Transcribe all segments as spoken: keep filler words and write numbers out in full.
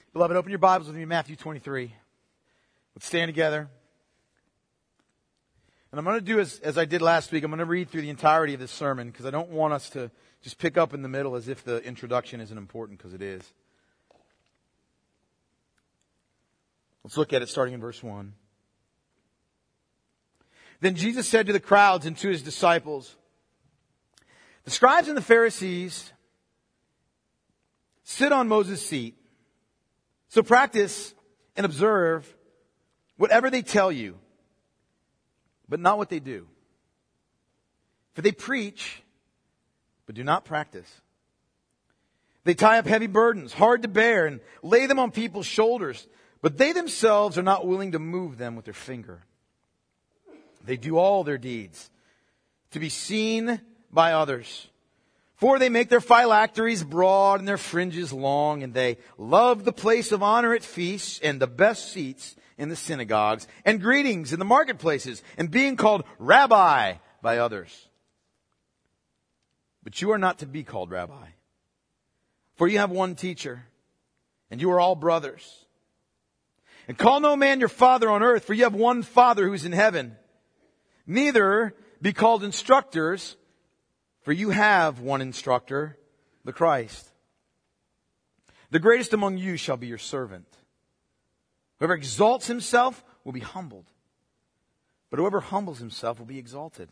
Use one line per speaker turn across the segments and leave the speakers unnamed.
Beloved, open your Bibles with me, Matthew twenty-three. Let's stand together. And I'm going to do as, as I did last week. I'm going to read through the entirety of this sermon because I don't want us to just pick up in the middle as if the introduction isn't important, because it is. Let's look at it starting in verse one. Then Jesus said to the crowds and to his disciples, "The scribes and the Pharisees sit on Moses' seat. So practice and observe whatever they tell you, but not what they do. For they preach, but do not practice. They tie up heavy burdens, hard to bear, and lay them on people's shoulders, but they themselves are not willing to move them with their finger. They do all their deeds to be seen by others. For they make their phylacteries broad and their fringes long, and they love the place of honor at feasts and the best seats in the synagogues and greetings in the marketplaces and being called rabbi by others. But you are not to be called rabbi, for you have one teacher, and you are all brothers. And call no man your father on earth, for you have one Father who is in heaven. Neither be called instructors, for you have one instructor, the Christ. The greatest among you shall be your servant. Whoever exalts himself will be humbled, but whoever humbles himself will be exalted.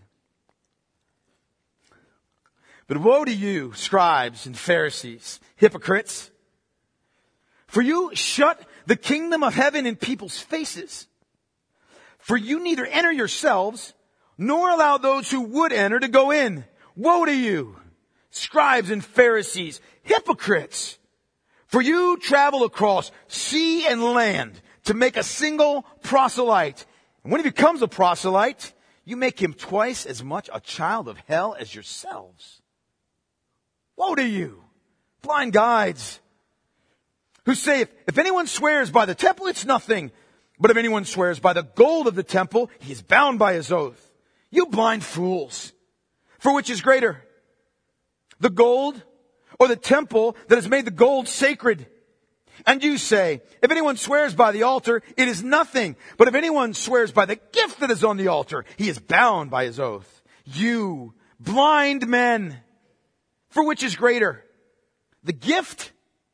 But woe to you, scribes and Pharisees, hypocrites! For you shut the kingdom of heaven in people's faces. For you neither enter yourselves, nor allow those who would enter to go in. Woe to you, scribes and Pharisees, hypocrites! For you travel across sea and land to make a single proselyte. And when he becomes a proselyte, you make him twice as much a child of hell as yourselves. Woe to you, blind guides, who say, if, if anyone swears by the temple, it's nothing. But if anyone swears by the gold of the temple, he is bound by his oath. You blind fools! For which is greater, the gold or the temple that has made the gold sacred? And you say, if anyone swears by the altar, it is nothing. But if anyone swears by the gift that is on the altar, he is bound by his oath. You blind men! For which is greater, the gift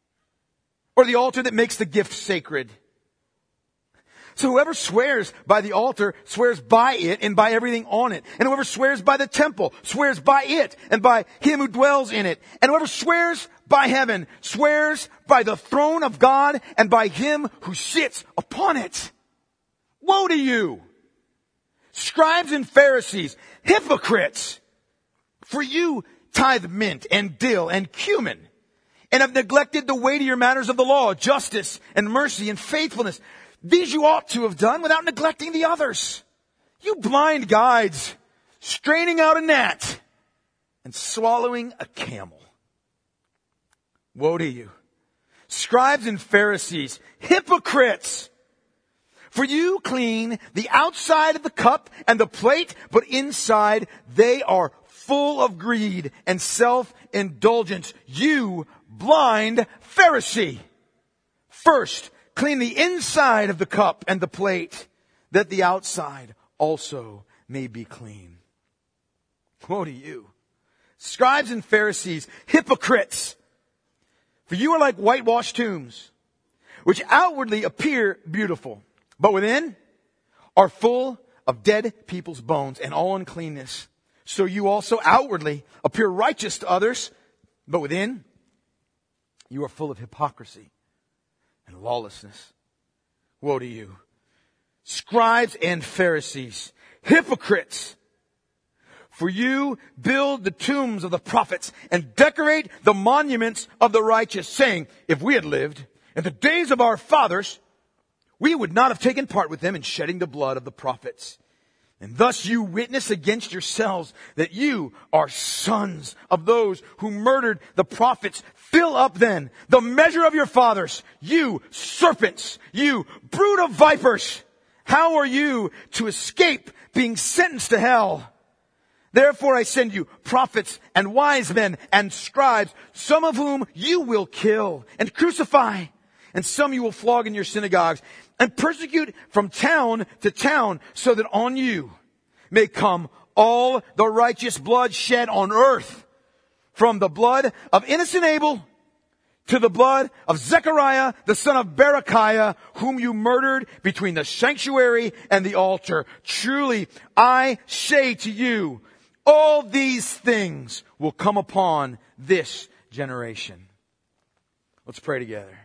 or the altar that makes the gift sacred? So whoever swears by the altar swears by it and by everything on it. And whoever swears by the temple swears by it and by him who dwells in it. And whoever swears by heaven swears by the throne of God and by him who sits upon it. Woe to you, scribes and Pharisees, hypocrites! For you tithe mint and dill and cumin, and have neglected the weightier matters of the law, justice and mercy and faithfulness. These you ought to have done without neglecting the others. You blind guides, straining out a gnat and swallowing a camel. Woe to you, scribes and Pharisees, hypocrites! For you clean the outside of the cup and the plate, but inside they are full of greed and self-indulgence. You blind Pharisee! First, clean the inside of the cup and the plate, that the outside also may be clean. Woe to you, scribes and Pharisees, hypocrites! For you are like whitewashed tombs, which outwardly appear beautiful, but within are full of dead people's bones and all uncleanness. So you also outwardly appear righteous to others, but within you are full of hypocrisy and lawlessness. Woe to you, scribes and Pharisees, hypocrites! For you build the tombs of the prophets and decorate the monuments of the righteous, saying, if we had lived in the days of our fathers, we would not have taken part with them in shedding the blood of the prophets. And thus you witness against yourselves that you are sons of those who murdered the prophets. Fill up then the measure of your fathers, you serpents, you brood of vipers. How are you to escape being sentenced to hell? Therefore I send you prophets and wise men and scribes, some of whom you will kill and crucify. and some you will flog in your synagogues, and persecute from town to town, so that on you may come all the righteous blood shed on earth, from the blood of innocent Abel to the blood of Zechariah, the son of Berechiah, whom you murdered between the sanctuary and the altar. Truly, I say to you, all these things will come upon this generation. Let's pray together.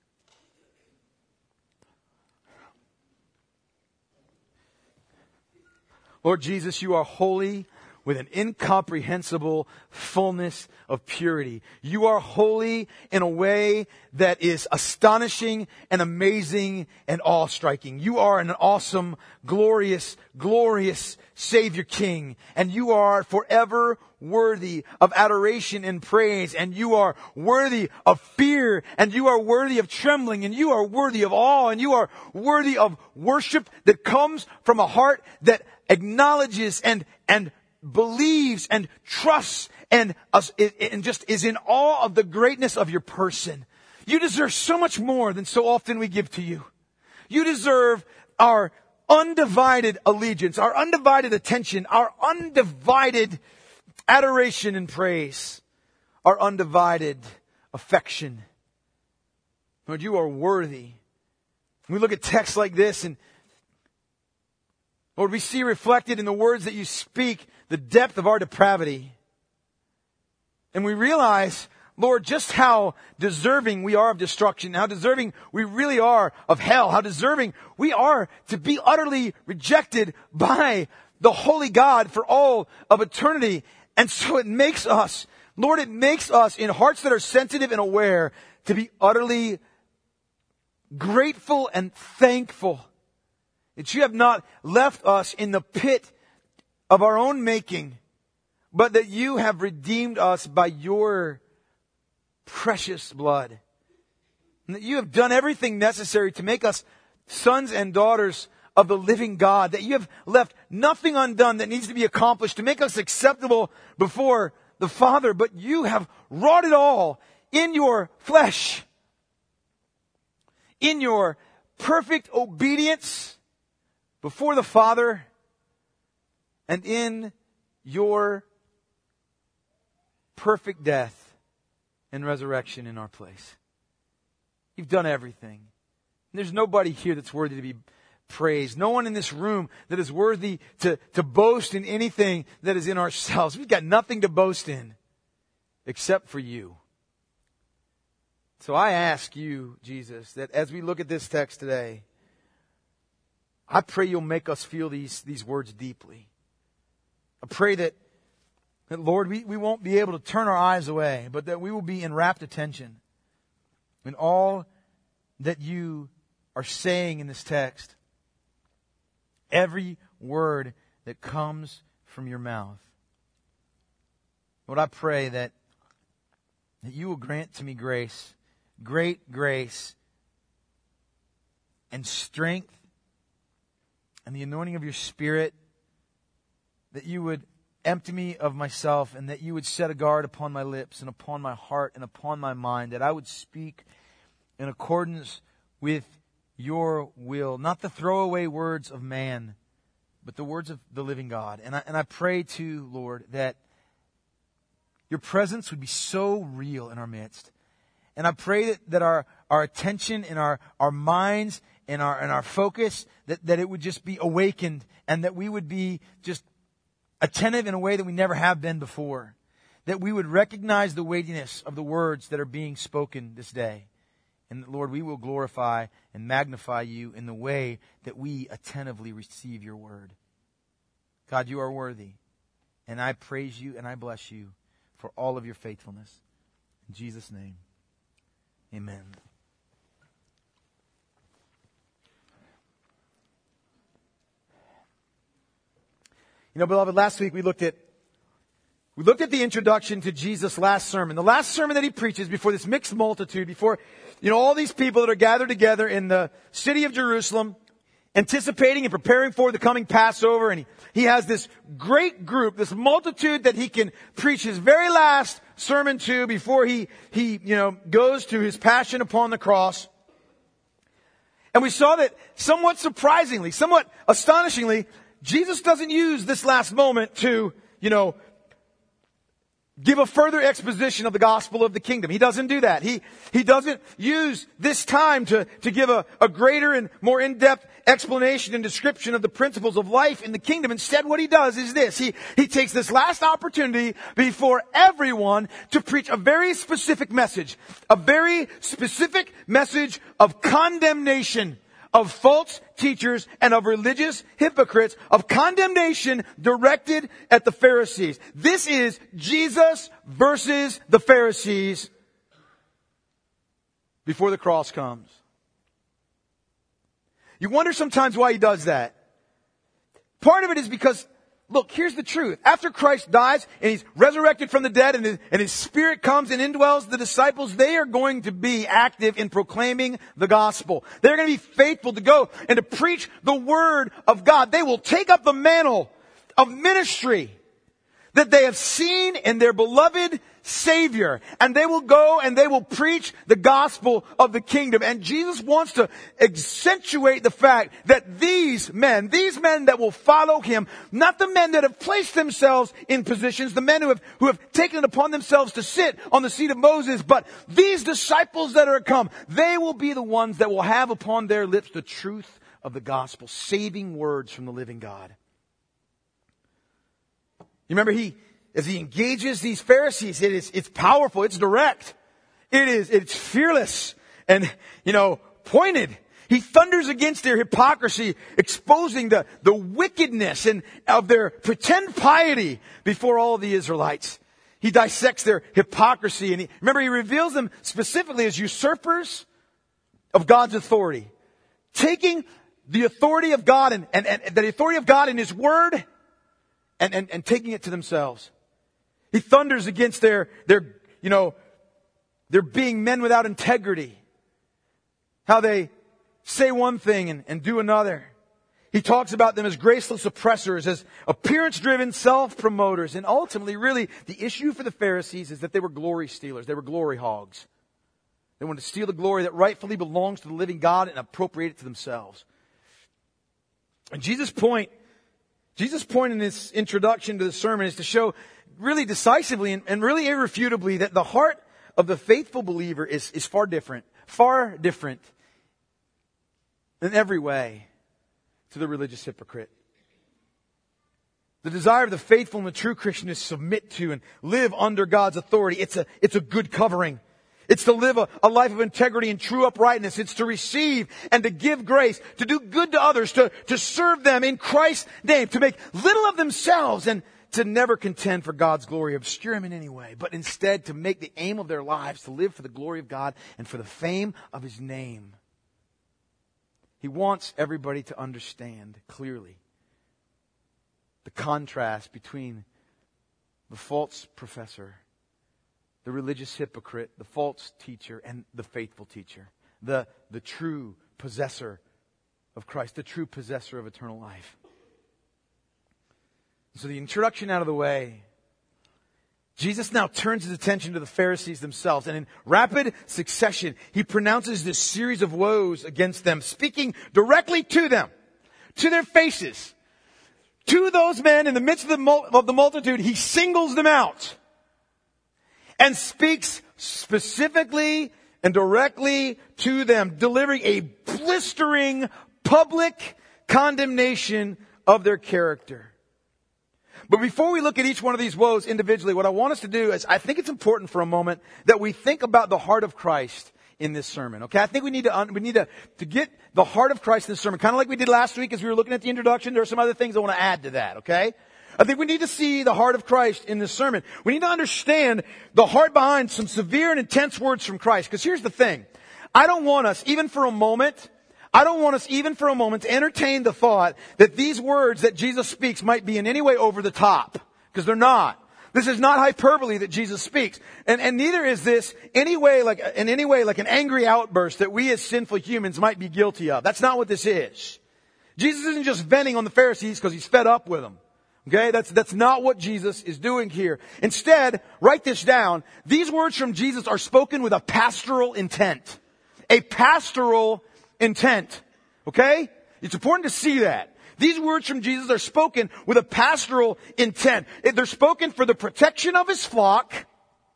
Lord Jesus, you are holy with an incomprehensible fullness of purity. You are holy in a way that is astonishing and amazing and awe-striking. You are an awesome, glorious, glorious Savior King. And you are forever worthy of adoration and praise. And you are worthy of fear. And you are worthy of trembling. And you are worthy of awe. And you are worthy of worship that comes from a heart that acknowledges and, and believes and trusts and, uh, and just is in awe of the greatness of your person. You deserve so much more than so often we give to you. You deserve our undivided allegiance, our undivided attention, our undivided adoration and praise, our undivided affection. Lord, you are worthy. We look at texts like this, and Lord, we see reflected in the words that you speak the depth of our depravity. And we realize, Lord, just how deserving we are of destruction, how deserving we really are of hell, how deserving we are to be utterly rejected by the holy God for all of eternity. And so it makes us, Lord, it makes us in hearts that are sensitive and aware to be utterly grateful and thankful that you have not left us in the pit of our own making, but that you have redeemed us by your precious blood. And that you have done everything necessary to make us sons and daughters of the living God. That you have left nothing undone that needs to be accomplished to make us acceptable before the Father. But you have wrought it all in your flesh, in your perfect obedience before the Father, and in your perfect death and resurrection in our place. You've done everything. And there's nobody here that's worthy to be praised. No one in this room that is worthy to, to boast in anything that is in ourselves. We've got nothing to boast in except for you. So I ask you, Jesus, that as we look at this text today, I pray you'll make us feel these, these words deeply. I pray that, that Lord, we, we won't be able to turn our eyes away, but that we will be in rapt attention in all that you are saying in this text. Every word that comes from your mouth. Lord, I pray that, that you will grant to me grace, great grace, and strength, and the anointing of your Spirit, that you would empty me of myself, and that you would set a guard upon my lips and upon my heart and upon my mind, that I would speak in accordance with your will, not the throwaway words of man, but the words of the living God. And I, and I pray too, Lord, that your presence would be so real in our midst. And I pray that, that our, our attention and our, our minds and our, and our focus, that, that it would just be awakened, and that we would be just attentive in a way that we never have been before. That we would recognize the weightiness of the words that are being spoken this day. And that, Lord, we will glorify and magnify you in the way that we attentively receive your word. God, you are worthy. And I praise you and I bless you for all of your faithfulness. In Jesus' name, amen. You know, beloved, last week we looked at we looked at the introduction to Jesus' last sermon. The last sermon that he preaches before this mixed multitude, before, you know, all these people that are gathered together in the city of Jerusalem, anticipating and preparing for the coming Passover. And he, he has this great group, this multitude that he can preach his very last sermon to before he, he, you know, goes to his passion upon the cross. And we saw that somewhat surprisingly, somewhat astonishingly, Jesus doesn't use this last moment to, you know, give a further exposition of the gospel of the kingdom. He doesn't do that. He, he doesn't use this time to, to give a, a greater and more in-depth explanation and description of the principles of life in the kingdom. Instead, what he does is this. He, he takes this last opportunity before everyone to preach a very specific message. A very specific message of condemnation of false teachers and of religious hypocrites, of condemnation directed at the Pharisees. This is Jesus versus the Pharisees before the cross comes. You wonder sometimes why he does that. Part of it is because, look, here's the truth. After Christ dies and he's resurrected from the dead and his, and his Spirit comes and indwells the disciples, they are going to be active in proclaiming the gospel. They're going to be faithful to go and to preach the word of God. They will take up the mantle of ministry that they have seen in their beloved Savior. And they will go and they will preach the gospel of the kingdom. And Jesus wants to accentuate the fact that these men, these men that will follow him, not the men that have placed themselves in positions, the men who have, who have taken it upon themselves to sit on the seat of Moses, but these disciples that are come, they will be the ones that will have upon their lips the truth of the gospel, saving words from the living God. You remember he, as he engages these Pharisees, it is, it's powerful, it's direct. It is, it's fearless and, you know, pointed. He thunders against their hypocrisy, exposing the, the wickedness and of their pretend piety before all of the Israelites. He dissects their hypocrisy and he, remember he reveals them specifically as usurpers of God's authority. Taking the authority of God and, and, and the authority of God in his word And, and, and taking it to themselves. He thunders against their, their, you know, their being men without integrity. How they say one thing and, and do another. He talks about them as graceless oppressors, as appearance-driven self-promoters. And ultimately, really, the issue for the Pharisees is that they were glory stealers. They were glory hogs. They wanted to steal the glory that rightfully belongs to the living God and appropriate it to themselves. And Jesus' point Jesus' point in this introduction to the sermon is to show really decisively and, and really irrefutably that the heart of the faithful believer is, is far different, far different in every way to the religious hypocrite. The desire of the faithful and the true Christian is to submit to and live under God's authority. It's a, it's a good covering. It's to live a, a life of integrity and true uprightness. It's to receive and to give grace, to do good to others, to, to serve them in Christ's name, to make little of themselves and to never contend for God's glory, obscure him in any way, but instead to make the aim of their lives to live for the glory of God and for the fame of his name. He wants everybody to understand clearly the contrast between the false professor, the religious hypocrite, the false teacher, and the faithful teacher. The, the true possessor of Christ, the true possessor of eternal life. So the introduction out of the way, Jesus now turns his attention to the Pharisees themselves. And in rapid succession, he pronounces this series of woes against them, speaking directly to them, to their faces. To those men in the midst of the, mul- of the multitude, he singles them out. And speaks specifically and directly to them, delivering a blistering public condemnation of their character. But before we look at each one of these woes individually, what I want us to do is, I think it's important for a moment that we think about the heart of Christ in this sermon. Okay, I think we need to we need to, to get the heart of Christ in this sermon, kind of like we did last week as we were looking at the introduction. There are some other things I want to add to that. Okay. I think we need to see the heart of Christ in this sermon. We need to understand the heart behind some severe and intense words from Christ. Because here's the thing. I don't want us, even for a moment, I don't want us even for a moment to entertain the thought that these words that Jesus speaks might be in any way over the top. Because they're not. This is not hyperbole that Jesus speaks. And, and neither is this any way like, in any way like an angry outburst that we as sinful humans might be guilty of. That's not what this is. Jesus isn't just venting on the Pharisees because he's fed up with them. Okay, that's, that's not what Jesus is doing here. Instead, write this down. These words from Jesus are spoken with a pastoral intent. A pastoral intent. Okay? It's important to see that. These words from Jesus are spoken with a pastoral intent. They're spoken for the protection of his flock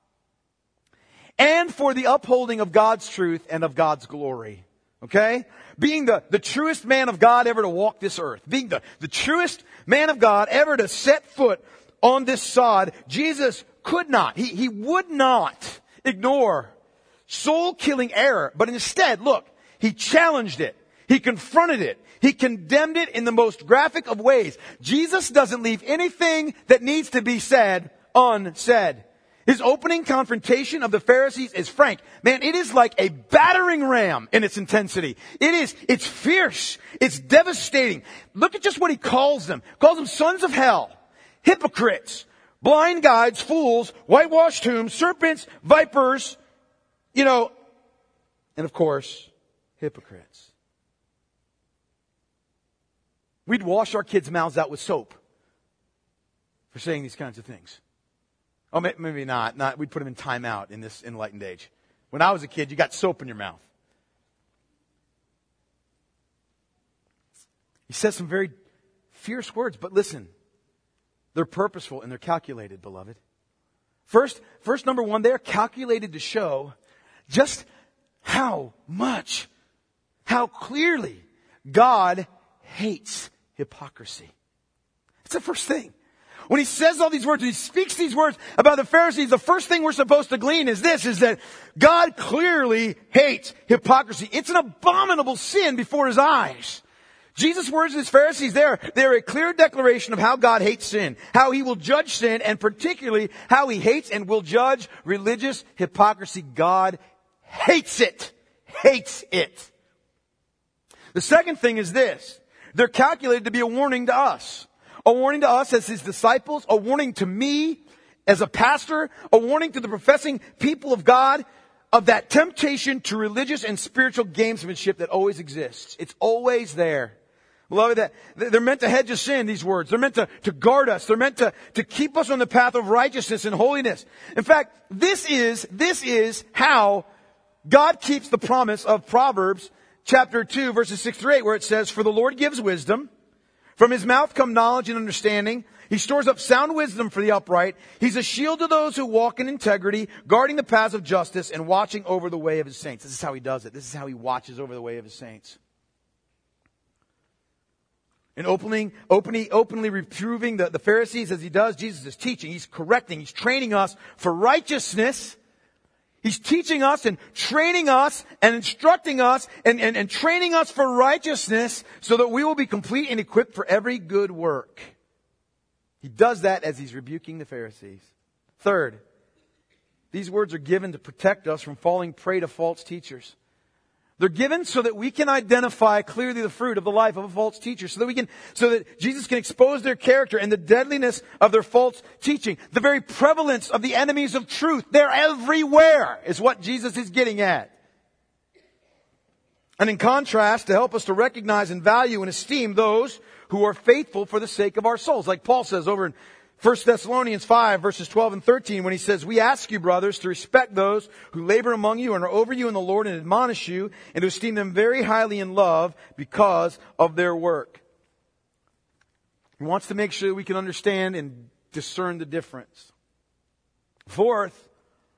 and for the upholding of God's truth and of God's glory. Okay? Being the, the truest man of God ever to walk this earth. Being the, the truest man of God ever to set foot on this sod, Jesus could not, he, he would not ignore soul-killing error. But instead, look, he challenged it. He confronted it. He condemned it in the most graphic of ways. Jesus doesn't leave anything that needs to be said unsaid. His opening confrontation of the Pharisees is frank. Man, it is like a battering ram in its intensity. It is, it's fierce. It's devastating. Look at just what he calls them. He calls them sons of hell, hypocrites, blind guides, fools, whitewashed tombs, serpents, vipers, you know, and of course, hypocrites. We'd wash our kids' mouths out with soap for saying these kinds of things. Oh, maybe not. Not. We'd put them in timeout in this enlightened age. When I was a kid, you got soap in your mouth. He says some very fierce words, but listen, they're purposeful and they're calculated, beloved. First, first number one, they're calculated to show just how much, how clearly God hates hypocrisy. It's the first thing. When he says all these words, when he speaks these words about the Pharisees, the first thing we're supposed to glean is this, is that God clearly hates hypocrisy. It's an abominable sin before his eyes. Jesus' words to his Pharisees there, they're a clear declaration of how God hates sin, how he will judge sin, and particularly how he hates and will judge religious hypocrisy. God hates it. Hates it. The second thing is this. They're calculated to be a warning to us. A warning to us as his disciples, a warning to me as a pastor, a warning to the professing people of God of that temptation to religious and spiritual gamesmanship that always exists. It's always there. Beloved, that they're meant to hedge us in, these words. They're meant to, to guard us. They're meant to, to keep us on the path of righteousness and holiness. In fact, this is, this is how God keeps the promise of Proverbs chapter two, verses six through eight, where it says, "For the Lord gives wisdom. From his mouth come knowledge and understanding. He stores up sound wisdom for the upright. He's a shield to those who walk in integrity, guarding the paths of justice and watching over the way of his saints." This is how he does it. This is how he watches over the way of his saints. And opening, openly, openly reproving the, the Pharisees as he does, Jesus is teaching. He's correcting. He's training us for righteousness. He's teaching us and training us and instructing us and, and, and training us for righteousness so that we will be complete and equipped for every good work. He does that as he's rebuking the Pharisees. Third, these words are given to protect us from falling prey to false teachers. They're given so that we can identify clearly the fruit of the life of a false teacher, so that we can, so that Jesus can expose their character and the deadliness of their false teaching. The very prevalence of the enemies of truth. They're everywhere, is what Jesus is getting at. And in contrast, to help us to recognize and value and esteem those who are faithful for the sake of our souls. Like Paul says over in First Thessalonians five, verses twelve and thirteen, when he says, "We ask you, brothers, to respect those who labor among you and are over you in the Lord and admonish you, and to esteem them very highly in love because of their work." He wants to make sure we can understand and discern the difference. Fourth,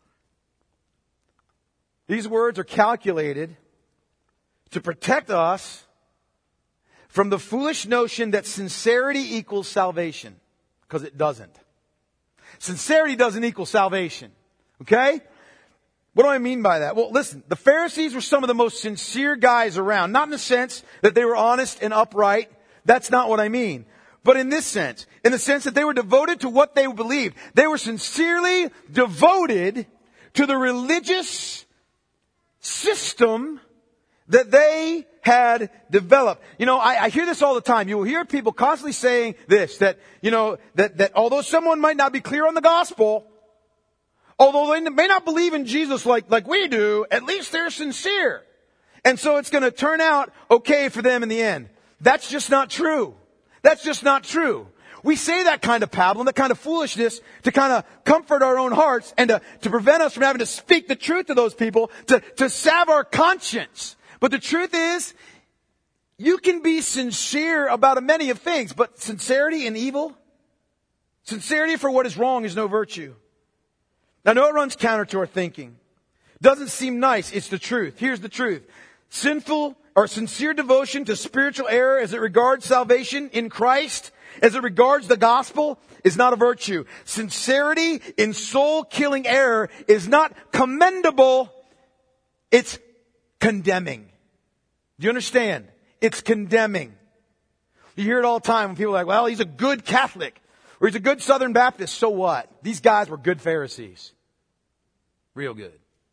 these words are calculated to protect us from the foolish notion that sincerity equals salvation. Because it doesn't. Sincerity doesn't equal salvation. Okay? What do I mean by that? Well, listen, the Pharisees were some of the most sincere guys around. Not in the sense that they were honest and upright. That's not what I mean. But in this sense, in the sense that they were devoted to what they believed. They were sincerely devoted to the religious system that they had developed. You know, I, I hear this all the time. You will hear people constantly saying this, that, you know, that, that although someone might not be clear on the gospel, although they may not believe in Jesus like, like we do, at least they're sincere. And so it's going to turn out okay for them in the end. That's just not true. That's just not true. We say that kind of pablum, that kind of foolishness to kind of comfort our own hearts and to, to prevent us from having to speak the truth to those people, to, to salve our conscience. But the truth is, you can be sincere about many of things, but sincerity in evil, sincerity for what is wrong is no virtue. I know it runs counter to our thinking. Doesn't seem nice. It's the truth. Here's the truth. Sinful or sincere devotion to spiritual error as it regards salvation in Christ, as it regards the gospel, is not a virtue. Sincerity in soul-killing error is not commendable. It's condemning. Do you understand? It's condemning. You hear it all the time when people are like, well, he's a good Catholic or he's a good Southern Baptist. So what? These guys were good Pharisees. Real good.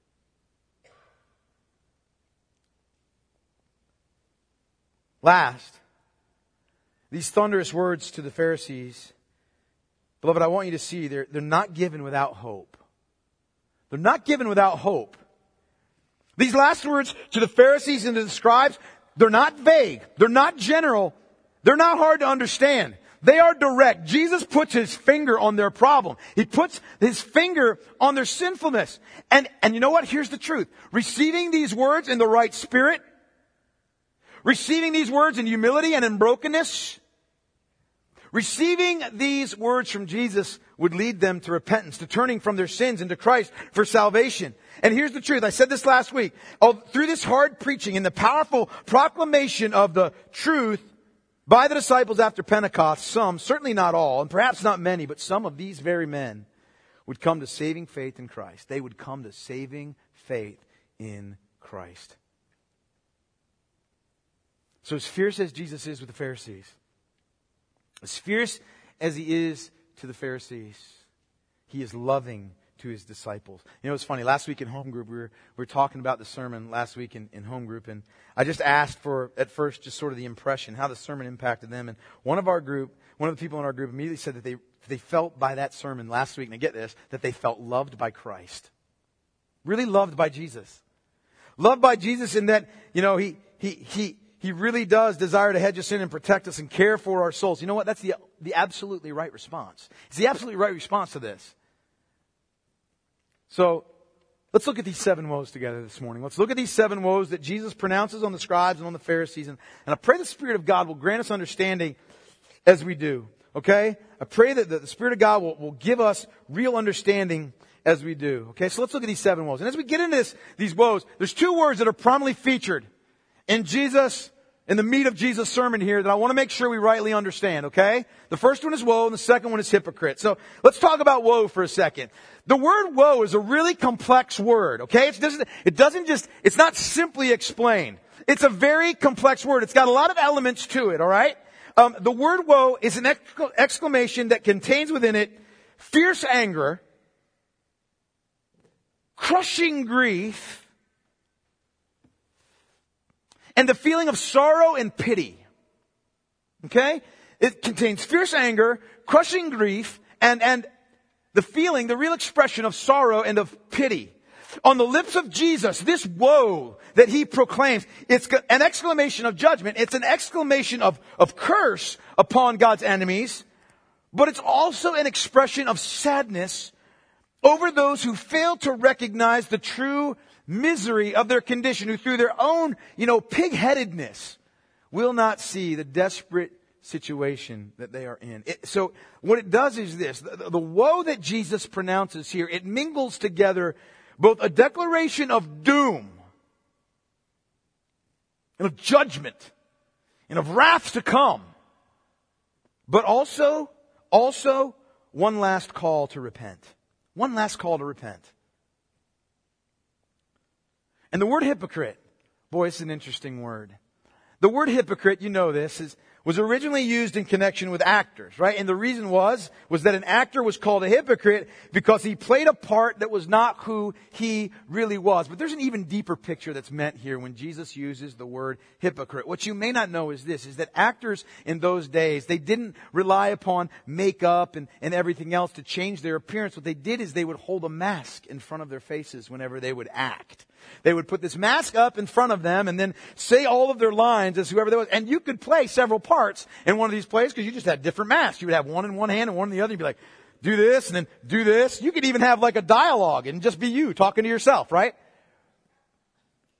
Last, these thunderous words to the Pharisees, beloved, I want you to see they're, they're not given without hope. They're not given without hope. These last words to the Pharisees and to the scribes, they're not vague. They're not general. They're not hard to understand. They are direct. Jesus puts his finger on their problem. He puts his finger on their sinfulness. And, and you know what? Here's the truth. Receiving these words in the right spirit, receiving these words in humility and in brokenness, receiving these words from Jesus would lead them to repentance, to turning from their sins into Christ for salvation. And here's the truth. I said this last week. Oh, through this hard preaching and the powerful proclamation of the truth by the disciples after Pentecost, some, certainly not all, and perhaps not many, but some of these very men would come to saving faith in Christ. They would come to saving faith in Christ. So as fierce as Jesus is with the Pharisees, as fierce as he is to the Pharisees, he is loving to his disciples. You know, it's funny. Last week in home group, we were, we were talking about the sermon last week in, in home group. And I just asked for, at first, just sort of the impression, how the sermon impacted them. And one of our group, one of the people in our group immediately said that they, they felt by that sermon last week, and I get this, that they felt loved by Christ. Really loved by Jesus. Loved by Jesus in that, you know, he, he, he, He really does desire to hedge us in and protect us and care for our souls. You know what? That's the, the absolutely right response. It's the absolutely right response to this. So, let's look at these seven woes together this morning. Let's look at these seven woes that Jesus pronounces on the scribes and on the Pharisees. And, and I pray the Spirit of God will grant us understanding as we do. Okay? I pray that the, the Spirit of God will, will give us real understanding as we do. Okay? So let's look at these seven woes. And as we get into this, these woes, there's two words that are prominently featured in Jesus, in the meat of Jesus' sermon here that I want to make sure we rightly understand, okay? The first one is woe and the second one is hypocrite. So let's talk about woe for a second. The word woe is a really complex word, okay? It doesn't, it doesn't just, it's not simply explained. It's a very complex word. It's got a lot of elements to it, alright? Um, the word woe is an exclamation that contains within it fierce anger, crushing grief, and the feeling of sorrow and pity. Okay? It contains fierce anger, crushing grief, and, and the feeling, the real expression of sorrow and of pity. On the lips of Jesus, this woe that he proclaims, it's an exclamation of judgment. It's an exclamation of, of curse upon God's enemies. But it's also an expression of sadness over those who fail to recognize the true misery of their condition, who through their own, you know, pig-headedness will not see the desperate situation that they are in. It, so what it does is this, the, the woe that Jesus pronounces here, it mingles together both a declaration of doom and of judgment and of wrath to come, but also, also one last call to repent. One last call to repent. And the word hypocrite, boy, it's an interesting word. The word hypocrite, you know this, is, was originally used in connection with actors, right? And the reason was, was that an actor was called a hypocrite because he played a part that was not who he really was. But there's an even deeper picture that's meant here when Jesus uses the word hypocrite. What you may not know is this, is that actors in those days, they didn't rely upon makeup and, and everything else to change their appearance. What they did is they would hold a mask in front of their faces whenever they would act. They would put this mask up in front of them and then say all of their lines as whoever they was. And you could play several parts in one of these plays because you just had different masks. You would have one in one hand and one in the other. You'd be like, do this and then do this. You could even have like a dialogue and just be you talking to yourself, right?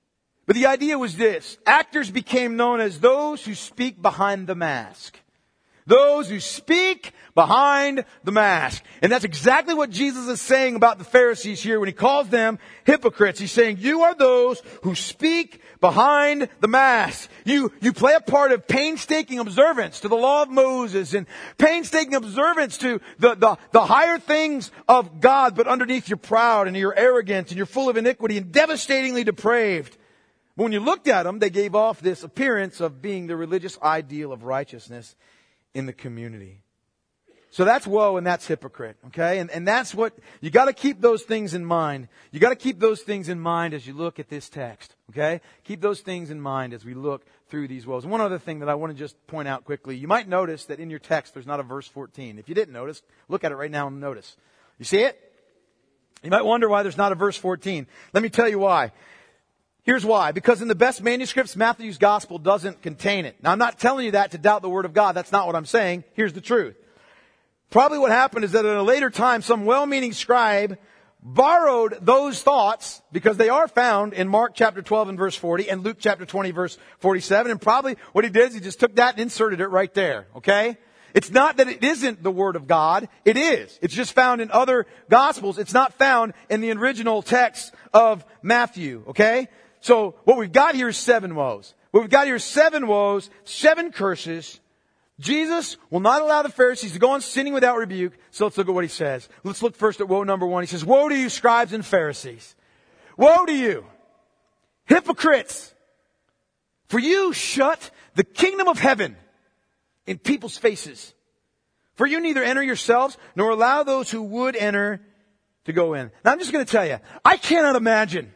But the idea was this. Actors became known as those who speak behind the mask. Those who speak behind the mask. And that's exactly what Jesus is saying about the Pharisees here when he calls them hypocrites. He's saying, you are those who speak behind the mask. You, you play a part of painstaking observance to the law of Moses and painstaking observance to the, the, the higher things of God, but underneath you're proud and you're arrogant and you're full of iniquity and devastatingly depraved. But when you looked at them, they gave off this appearance of being the religious ideal of righteousness in the community. So that's woe and that's hypocrite, okay? And, and that's what, you gotta keep those things in mind. You gotta keep those things in mind as you look at this text, okay? Keep those things in mind as we look through these woes. One other thing that I want to just point out quickly. You might notice that in your text there's not a verse fourteen. If you didn't notice, look at it right now and notice. You see it? You might wonder why there's not a verse fourteen. Let me tell you why. Here's why. Because in the best manuscripts, Matthew's gospel doesn't contain it. Now, I'm not telling you that to doubt the word of God. That's not what I'm saying. Here's the truth. Probably what happened is that at a later time, some well-meaning scribe borrowed those thoughts, because they are found in Mark chapter twelve and verse forty and Luke chapter twenty verse forty-seven. And probably what he did is he just took that and inserted it right there. Okay? It's not that it isn't the word of God. It is. It's just found in other gospels. It's not found in the original text of Matthew. Okay? So what we've got here is seven woes. What we've got here is seven woes, seven curses. Jesus will not allow the Pharisees to go on sinning without rebuke. So let's look at what he says. Let's look first at woe number one. He says, woe to you, scribes and Pharisees. Woe to you, hypocrites. For you shut the kingdom of heaven in people's faces. For you neither enter yourselves nor allow those who would enter to go in. Now I'm just going to tell you, I cannot imagine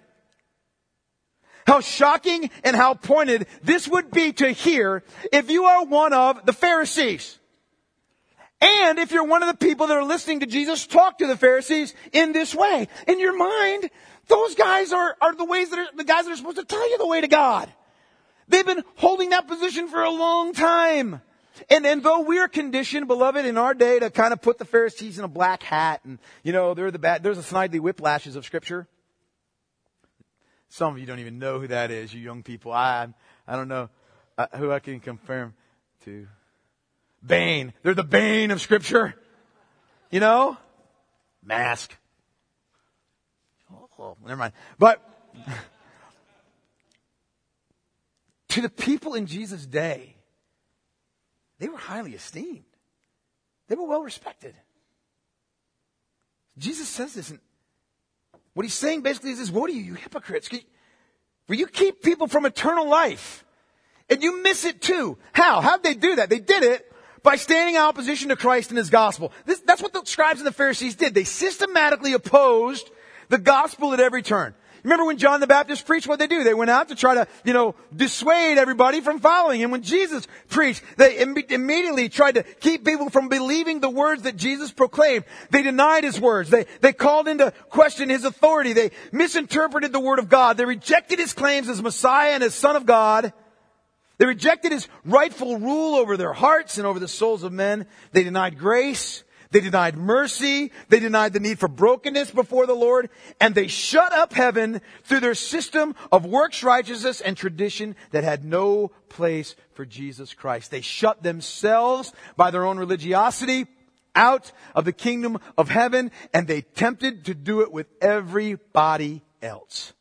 how shocking and how pointed this would be to hear if you are one of the Pharisees. And if you're one of the people that are listening to Jesus talk to the Pharisees in this way. In your mind, those guys are, are the ways that are, the guys that are supposed to tell you the way to God. They've been holding that position for a long time. And, and though we're conditioned, beloved, in our day to kind of put the Pharisees in a black hat and, you know, they're the bad, there's the snidely whiplashes of Scripture. Some of you don't even know who that is, you young people. I I don't know uh, who I can compare to. Bane. They're the bane of Scripture. You know? Mask. Oh, never mind. But to the people in Jesus' day, they were highly esteemed. They were well respected. Jesus says this, and what he's saying basically is this: woe to you, you hypocrites. For you keep people from eternal life. And you miss it too. How? How'd they do that? They did it by standing in opposition to Christ and His gospel. This, that's what the scribes and the Pharisees did. They systematically opposed the gospel at every turn. Remember when John the Baptist preached, what they do? They went out to try to, you know, dissuade everybody from following him. When Jesus preached, they Im- immediately tried to keep people from believing the words that Jesus proclaimed. They denied His words. They, they called into question His authority. They misinterpreted the Word of God. They rejected His claims as Messiah and as Son of God. They rejected His rightful rule over their hearts and over the souls of men. They denied grace. They denied mercy. They denied the need for brokenness before the Lord. And they shut up heaven through their system of works righteousness and tradition that had no place for Jesus Christ. They shut themselves by their own religiosity out of the kingdom of heaven, and they attempted to do it with everybody else.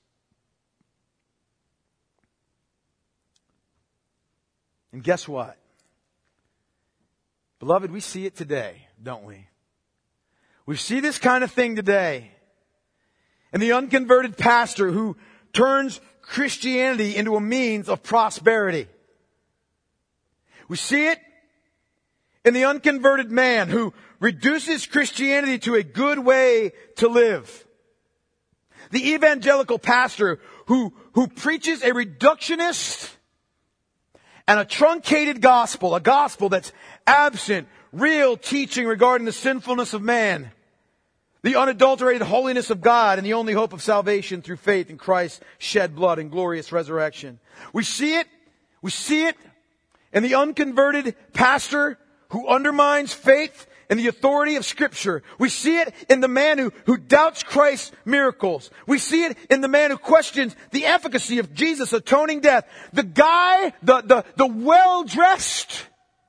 And guess what? Beloved, we see it today, don't we? We see this kind of thing today. And the unconverted pastor who turns Christianity into a means of prosperity. We see it in the unconverted man who reduces Christianity to a good way to live. The evangelical pastor who, who preaches a reductionist and a truncated gospel, a gospel that's absent real teaching regarding the sinfulness of man, the unadulterated holiness of God, and the only hope of salvation through faith in Christ's shed blood and glorious resurrection. We see it, we see it in the unconverted pastor who undermines faith and the authority of Scripture. We see it in the man who, who doubts Christ's miracles. We see it in the man who questions the efficacy of Jesus' atoning death. The guy, the, the, the well-dressed,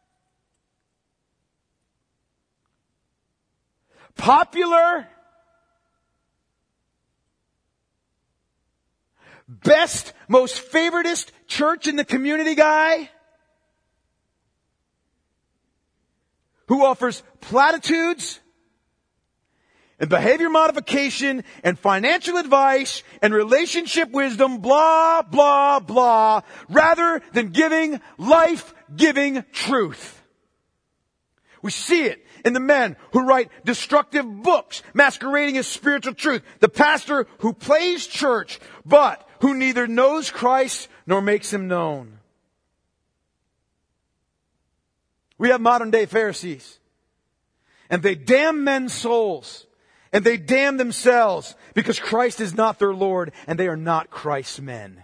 popular, best, most favoritist church in the community guy, who offers platitudes and behavior modification and financial advice and relationship wisdom, blah, blah, blah, rather than giving life-giving truth. We see it in the men who write destructive books masquerading as spiritual truth. The pastor who plays church, but who neither knows Christ nor makes him known. We have modern day Pharisees. And they damn men's souls. And they damn themselves because Christ is not their Lord and they are not Christ's men.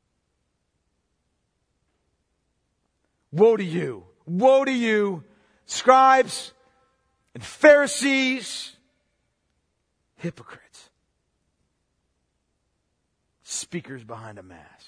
Woe to you. Woe to you, scribes and Pharisees, hypocrites, speakers behind a mask.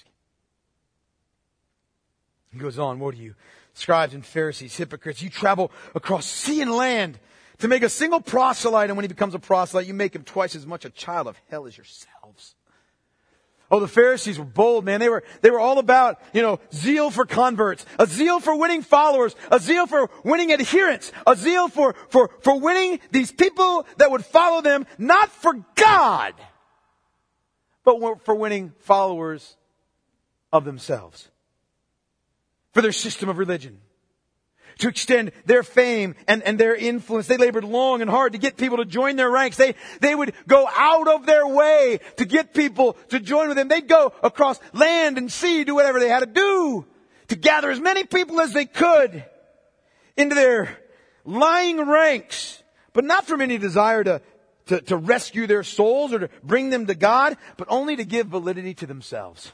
He goes on, woe to you, scribes and Pharisees, hypocrites. You travel across sea and land to make a single proselyte, and when he becomes a proselyte, you make him twice as much a child of hell as yourselves. Oh, the Pharisees were bold, man. They were, they were all about, you know, zeal for converts, a zeal for winning followers, a zeal for winning adherents, a zeal for, for, for winning these people that would follow them, not for God, but for winning followers of themselves. For their system of religion. To extend their fame and, and their influence. They labored long and hard to get people to join their ranks. They, they would go out of their way to get people to join with them. They'd go across land and sea, do whatever they had to do to gather as many people as they could into their lying ranks. But not from any desire to, to, to rescue their souls or to bring them to God, but only to give validity to themselves.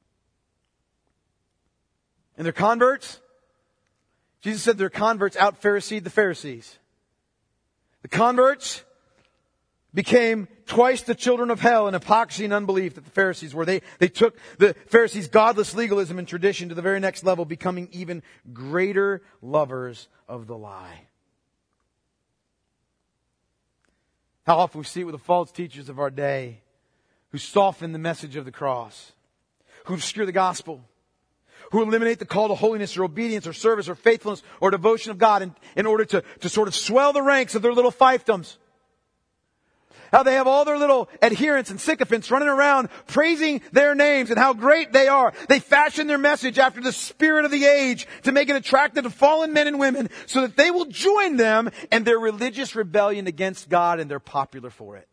And their converts, Jesus said their converts out-Pharisee the Pharisees. The converts became twice the children of hell in hypocrisy and unbelief that the Pharisees were. They, they took the Pharisees' godless legalism and tradition to the very next level, becoming even greater lovers of the lie. How often we see it with the false teachers of our day who soften the message of the cross, who obscure the gospel, who eliminate the call to holiness or obedience or service or faithfulness or devotion of God in, in order to, to sort of swell the ranks of their little fiefdoms. How they have all their little adherents and sycophants running around praising their names and how great they are. They fashion their message after the spirit of the age to make it attractive to fallen men and women so that they will join them in their religious rebellion against God, and they're popular for it.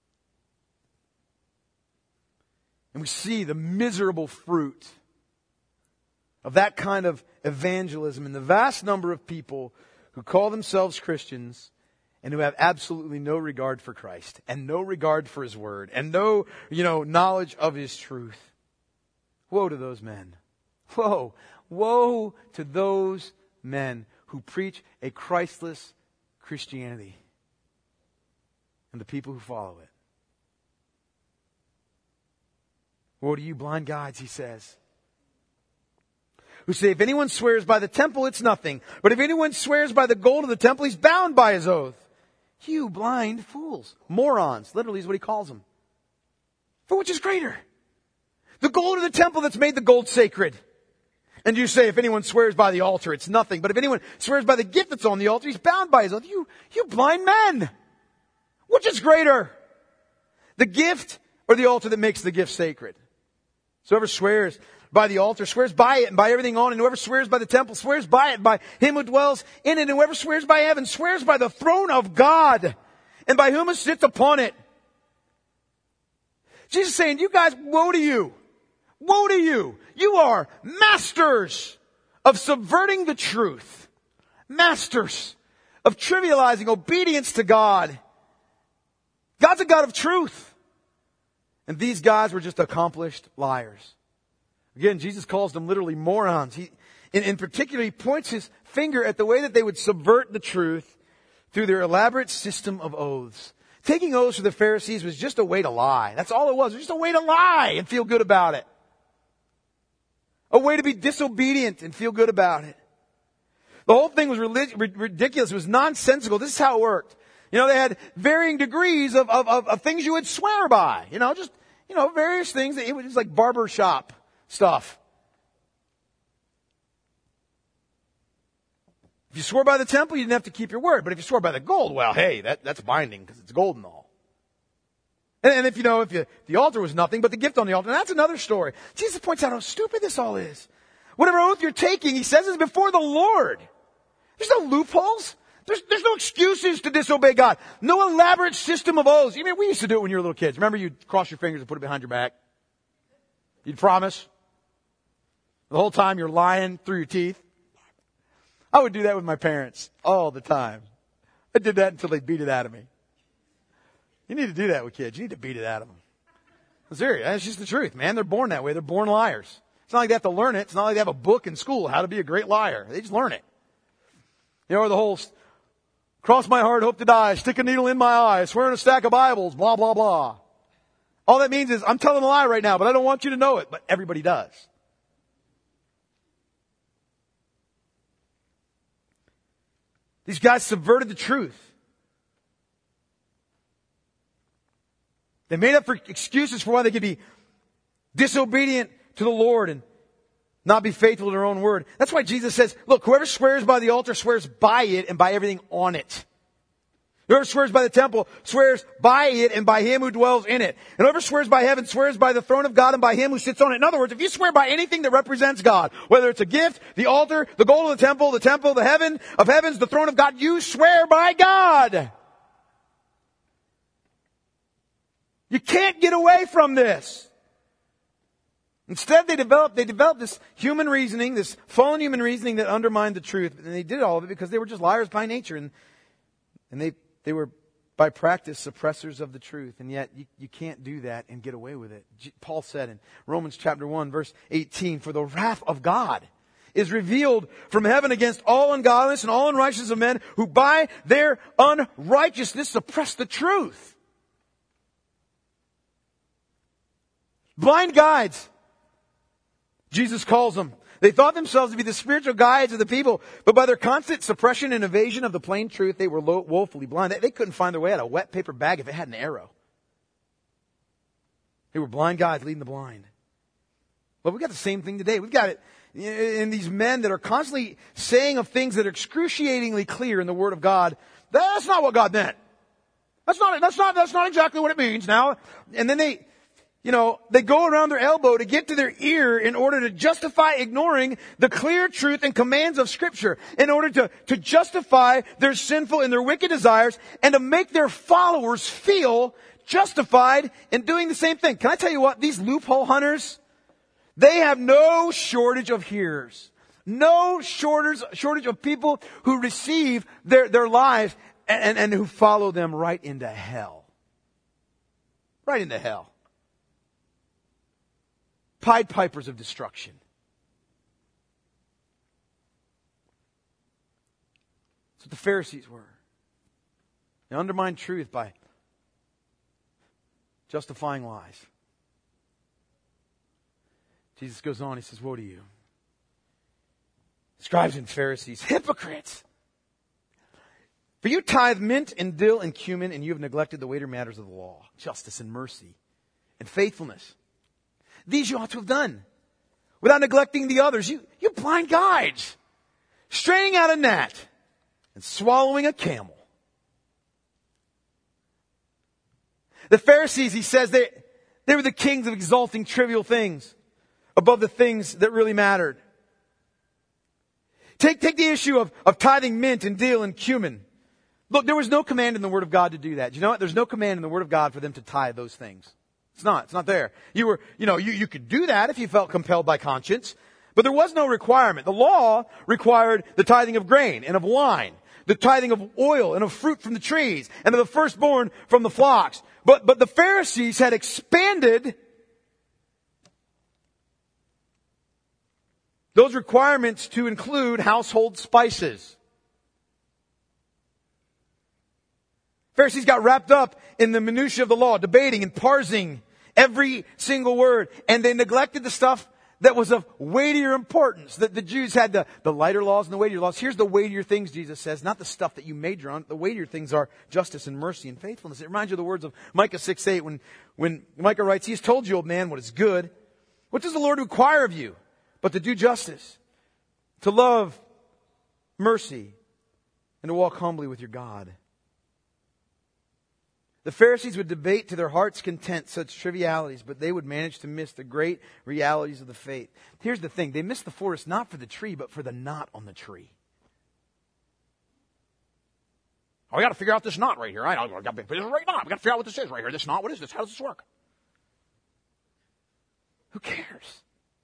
And we see the miserable fruit of that kind of evangelism in the vast number of people who call themselves Christians and who have absolutely no regard for Christ and no regard for His Word and no, you know, knowledge of His truth. Woe to those men. Woe. Woe to those men who preach a Christless Christianity and the people who follow it. Woe to you, blind guides, He says, who say, if anyone swears by the temple, it's nothing. But if anyone swears by the gold of the temple, he's bound by his oath. You blind fools. Morons, literally is what he calls them. For which is greater? The gold of the temple that's made the gold sacred. And you say, if anyone swears by the altar, it's nothing. But if anyone swears by the gift that's on the altar, he's bound by his oath. You, you blind men. Which is greater? The gift or the altar that makes the gift sacred? So whoever swears by the altar swears by it and by everything on it. And whoever swears by the temple swears by it and by Him who dwells in it. And whoever swears by heaven swears by the throne of God and by whom it sits upon it. Jesus is saying, you guys, woe to you. Woe to you. You are masters of subverting the truth. Masters of trivializing obedience to God. God's a God of truth. And these guys were just accomplished liars. Again, Jesus calls them literally morons. He, in, in particular, He points His finger at the way that they would subvert the truth through their elaborate system of oaths. Taking oaths for the Pharisees was just a way to lie. That's all it was. It was just a way to lie and feel good about it. A way to be disobedient and feel good about it. The whole thing was relig- ridiculous. It was nonsensical. This is how it worked. You know, they had varying degrees of, of, of, of things you would swear by. You know, just, you know, various things. It was just like barber shop stuff. If you swore by the temple, you didn't have to keep your word. But if you swore by the gold, well, hey, that, that's binding because it's gold and all. And, and if you know, if, you, if the altar was nothing but the gift on the altar, that's another story. Jesus points out how stupid this all is. Whatever oath you're taking, he says, is before the Lord. There's no loopholes. There's, there's no excuses to disobey God. No elaborate system of oaths. You mean, we used to do it when you were little kids. Remember, you'd cross your fingers and put it behind your back. You'd promise. The whole time you're lying through your teeth. I would do that with my parents all the time. I did that until they beat it out of me. You need to do that with kids. You need to beat it out of them. I'm serious. That's just the truth, man. They're born that way. They're born liars. It's not like they have to learn it. It's not like they have a book in school, how to be a great liar. They just learn it. You know, or the whole cross my heart, hope to die, stick a needle in my eye, swear in a stack of Bibles, blah, blah, blah. All that means is I'm telling a lie right now, but I don't want you to know it. But everybody does. These guys subverted the truth. They made up for excuses for why they could be disobedient to the Lord and not be faithful to their own word. That's why Jesus says, look, whoever swears by the altar swears by it and by everything on it. Whoever swears by the temple swears by it and by him who dwells in it. And whoever swears by heaven swears by the throne of God and by him who sits on it. In other words, if you swear by anything that represents God, whether it's a gift, the altar, the gold of the temple, the temple, the heaven of heavens, the throne of God, you swear by God. You can't get away from this. Instead, they developed, they developed this human reasoning, this fallen human reasoning that undermined the truth. And they did all of it because they were just liars by nature. And, and they, they were, by practice, suppressors of the truth. And yet, you, you can't do that and get away with it. Paul said in Romans chapter one, verse eighteen, for the wrath of God is revealed from heaven against all ungodliness and all unrighteousness of men who by their unrighteousness suppress the truth. Blind guides, Jesus calls them. They thought themselves to be the spiritual guides of the people, but by their constant suppression and evasion of the plain truth, they were woefully blind. They, they couldn't find their way out of a wet paper bag if it had an arrow. They were blind guides leading the blind. Well, we've got the same thing today. We've got it in these men that are constantly saying of things that are excruciatingly clear in the Word of God. That's not what God meant. That's not, that's not, that's not exactly what it means now. And then they, You know, they go around their elbow to get to their ear in order to justify ignoring the clear truth and commands of Scripture, in order to, to justify their sinful and their wicked desires, and to make their followers feel justified in doing the same thing. Can I tell you what? These loophole hunters, they have no shortage of hearers. No shortage, shortage of people who receive their, their lives and, and, and who follow them right into hell. Right into hell. Pied pipers of destruction. That's what the Pharisees were. They undermined truth by justifying lies. Jesus goes on, he says, woe to you, scribes and Pharisees, hypocrites! For you tithe mint and dill and cumin, and you have neglected the weightier matters of the law, justice and mercy and faithfulness. These you ought to have done, without neglecting the others. You, you blind guides, straining out a gnat and swallowing a camel. The Pharisees, he says, they, they were the kings of exalting trivial things above the things that really mattered. Take, take the issue of, of tithing mint and dill and cumin. Look, there was no command in the Word of God to do that. Do you know what? There's no command in the Word of God for them to tithe those things. It's not. It's not there. You were, you know, you, you could do that if you felt compelled by conscience, but there was no requirement. The law required the tithing of grain and of wine, the tithing of oil and of fruit from the trees, and of the firstborn from the flocks. But, but the Pharisees had expanded those requirements to include household spices. Pharisees got wrapped up in the minutiae of the law, debating and parsing every single word. And they neglected the stuff that was of weightier importance. The, the Jews had the, the lighter laws and the weightier laws. Here's the weightier things, Jesus says, not the stuff that you major on. The weightier things are justice and mercy and faithfulness. It reminds you of the words of Micah six eight when, when Micah writes, He has told you, old man, what is good. What does the Lord require of you but to do justice, to love mercy, and to walk humbly with your God? The Pharisees would debate to their heart's content such trivialities, but they would manage to miss the great realities of the faith. Here's the thing. They missed the forest not for the tree, but for the knot on the tree. Oh, we got to figure out this knot right here. Right? I've got to figure this right knot. We got to figure out what this is right here. This knot, what is this? How does this work? Who cares?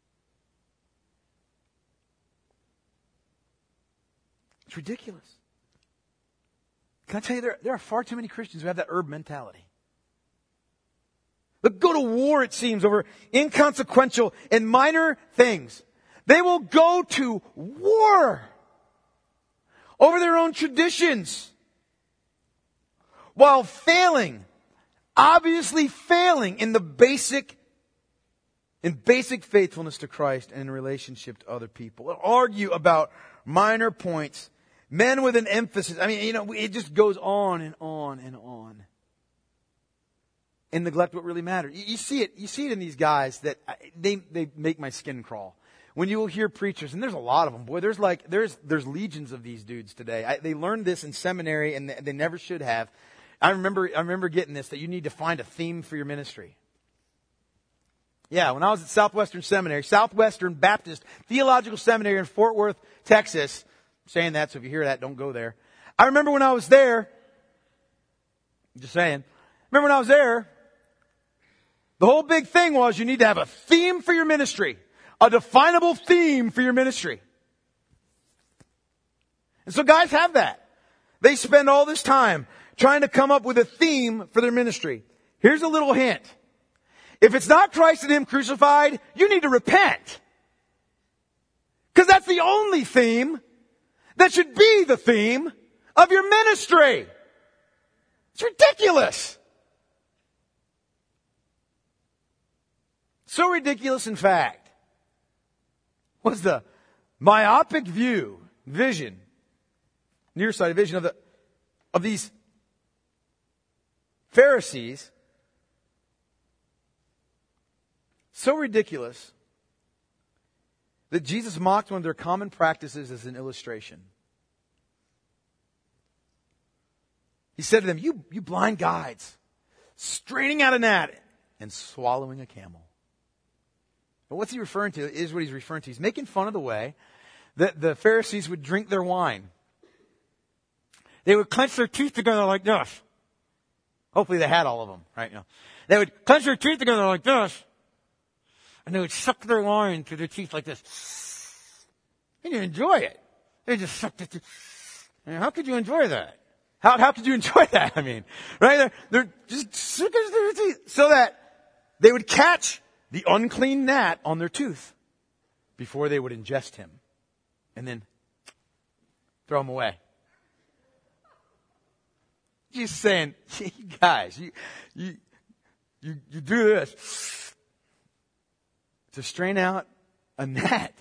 It's ridiculous. Can I tell you, there, there are far too many Christians who have that herb mentality. They'll go to war, it seems, over inconsequential and minor things. They will go to war over their own traditions while failing, obviously failing in the basic, in basic faithfulness to Christ and in relationship to other people. They'll argue about minor points. Men with an emphasis. I mean, you know, it just goes on and on and on. And neglect what really matters. You, you see it. You see it in these guys that they they make my skin crawl. When you will hear preachers, and there's a lot of them. Boy, there's like there's there's legions of these dudes today. I, they learned this in seminary, and they, they never should have. I remember I remember getting this, that you need to find a theme for your ministry. Yeah, when I was at Southwestern Seminary, Southwestern Baptist Theological Seminary in Fort Worth, Texas. I'm saying that, so if you hear that, don't go there. I remember when I was there, just saying, remember when I was there, the whole big thing was you need to have a theme for your ministry, a definable theme for your ministry. And so guys have that. They spend all this time trying to come up with a theme for their ministry. Here's a little hint. If it's not Christ and Him crucified, you need to repent. Because that's the only theme that should be the theme of your ministry. It's ridiculous. So ridiculous, in fact, was the myopic view, vision, nearsighted vision of the of these Pharisees. So ridiculous that Jesus mocked one of their common practices as an illustration. He said to them, you, you blind guides, straining out a gnat and swallowing a camel. But what's he referring to is what he's referring to. He's making fun of the way that the Pharisees would drink their wine. They would clench their teeth together like this. Hopefully they had all of them, right? You know. They would clench their teeth together like this. And they would suck their wine through their teeth like this. And you enjoy it. They just sucked it. I mean, how could you enjoy that? How how could you enjoy that? I mean, right? They're, they're just sucking their teeth so that they would catch the unclean gnat on their tooth before they would ingest him, and then throw him away. Just saying, you guys, you you you you do this to strain out a gnat.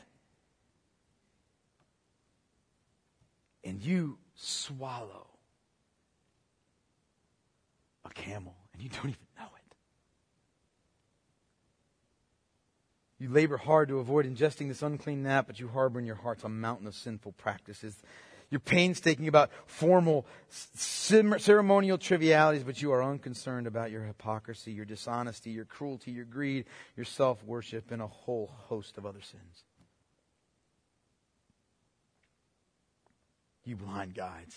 And you swallow a camel and you don't even know it. You labor hard to avoid ingesting this unclean gnat, but you harbor in your hearts a mountain of sinful practices. You're painstaking about formal, ceremonial trivialities, but you are unconcerned about your hypocrisy, your dishonesty, your cruelty, your greed, your self-worship, and a whole host of other sins. You blind guides.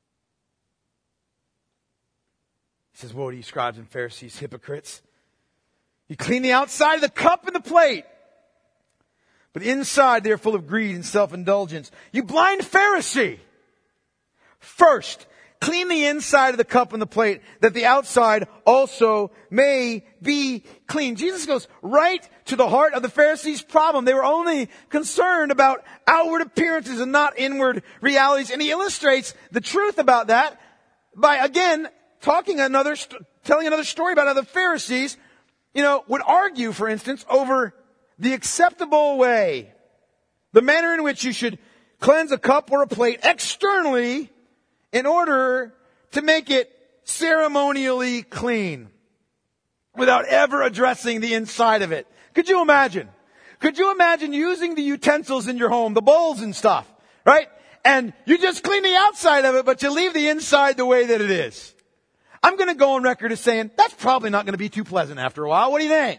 He says, woe to you, scribes and Pharisees, hypocrites. You clean the outside of the cup and the plate, but inside they are full of greed and self-indulgence. You blind Pharisee! First, clean the inside of the cup and the plate, that the outside also may be clean. Jesus goes right to the heart of the Pharisees' problem. They were only concerned about outward appearances and not inward realities. And he illustrates the truth about that by, again, talking another, telling another story about how the Pharisees, you know, would argue, for instance, over the acceptable way, the manner in which you should cleanse a cup or a plate externally in order to make it ceremonially clean without ever addressing the inside of it. Could you imagine? Could you imagine using the utensils in your home, the bowls and stuff, right? And you just clean the outside of it, but you leave the inside the way that it is. I'm going to go on record as saying, that's probably not going to be too pleasant after a while. What do you think?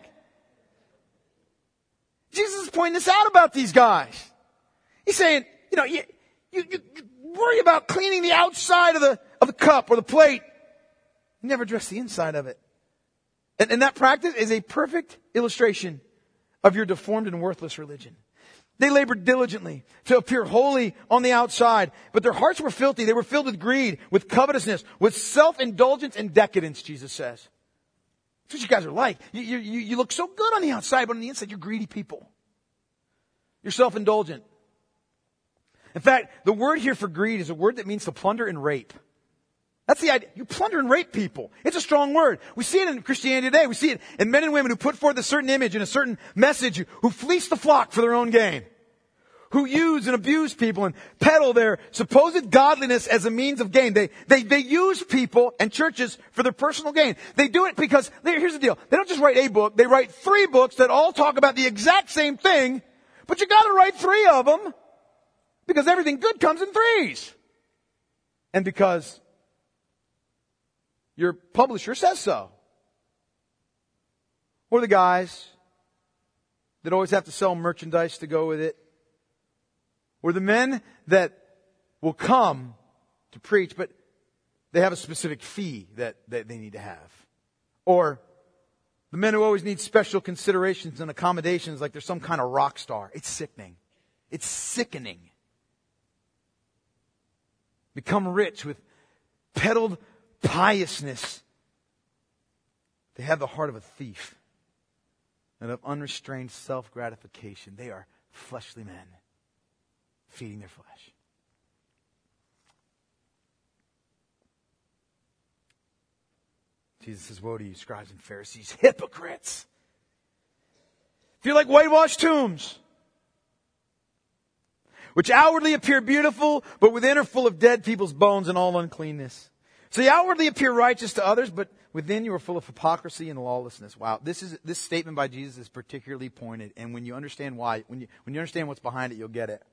Jesus is pointing this out about these guys. He's saying, you know, you, you, you worry about cleaning the outside of the, of the cup or the plate. You never address the inside of it. And, and that practice is a perfect illustration of your deformed and worthless religion. They labored diligently to appear holy on the outside, but their hearts were filthy. They were filled with greed, with covetousness, with self-indulgence and decadence, Jesus says. That's what you guys are like. You, you, you look so good on the outside, but on the inside you're greedy people. You're self-indulgent. In fact, the word here for greed is a word that means to plunder and rape. That's the idea. You plunder and rape people. It's a strong word. We see it in Christianity today. We see it in men and women who put forth a certain image and a certain message, who fleece the flock for their own gain, who use and abuse people and peddle their supposed godliness as a means of gain. They, they, they use people and churches for their personal gain. They do it because, here's the deal. They don't just write a book. They write three books that all talk about the exact same thing, but you gotta write three of them because everything good comes in threes. And because your publisher says so. Or the guys that always have to sell merchandise to go with it. Or the men that will come to preach, but they have a specific fee that, that they need to have. Or the men who always need special considerations and accommodations like they're some kind of rock star. It's sickening. It's sickening. Become rich with peddled piousness. They have the heart of a thief and of unrestrained self-gratification. They are fleshly men feeding their flesh. Jesus says, woe to you, scribes and Pharisees, hypocrites! If you're like whitewashed tombs, which outwardly appear beautiful, but within are full of dead people's bones and all uncleanness. So you outwardly appear righteous to others, but within you are full of hypocrisy and lawlessness. Wow, this is this statement by Jesus is particularly pointed, and when you understand why, when you when you understand what's behind it, you'll get it.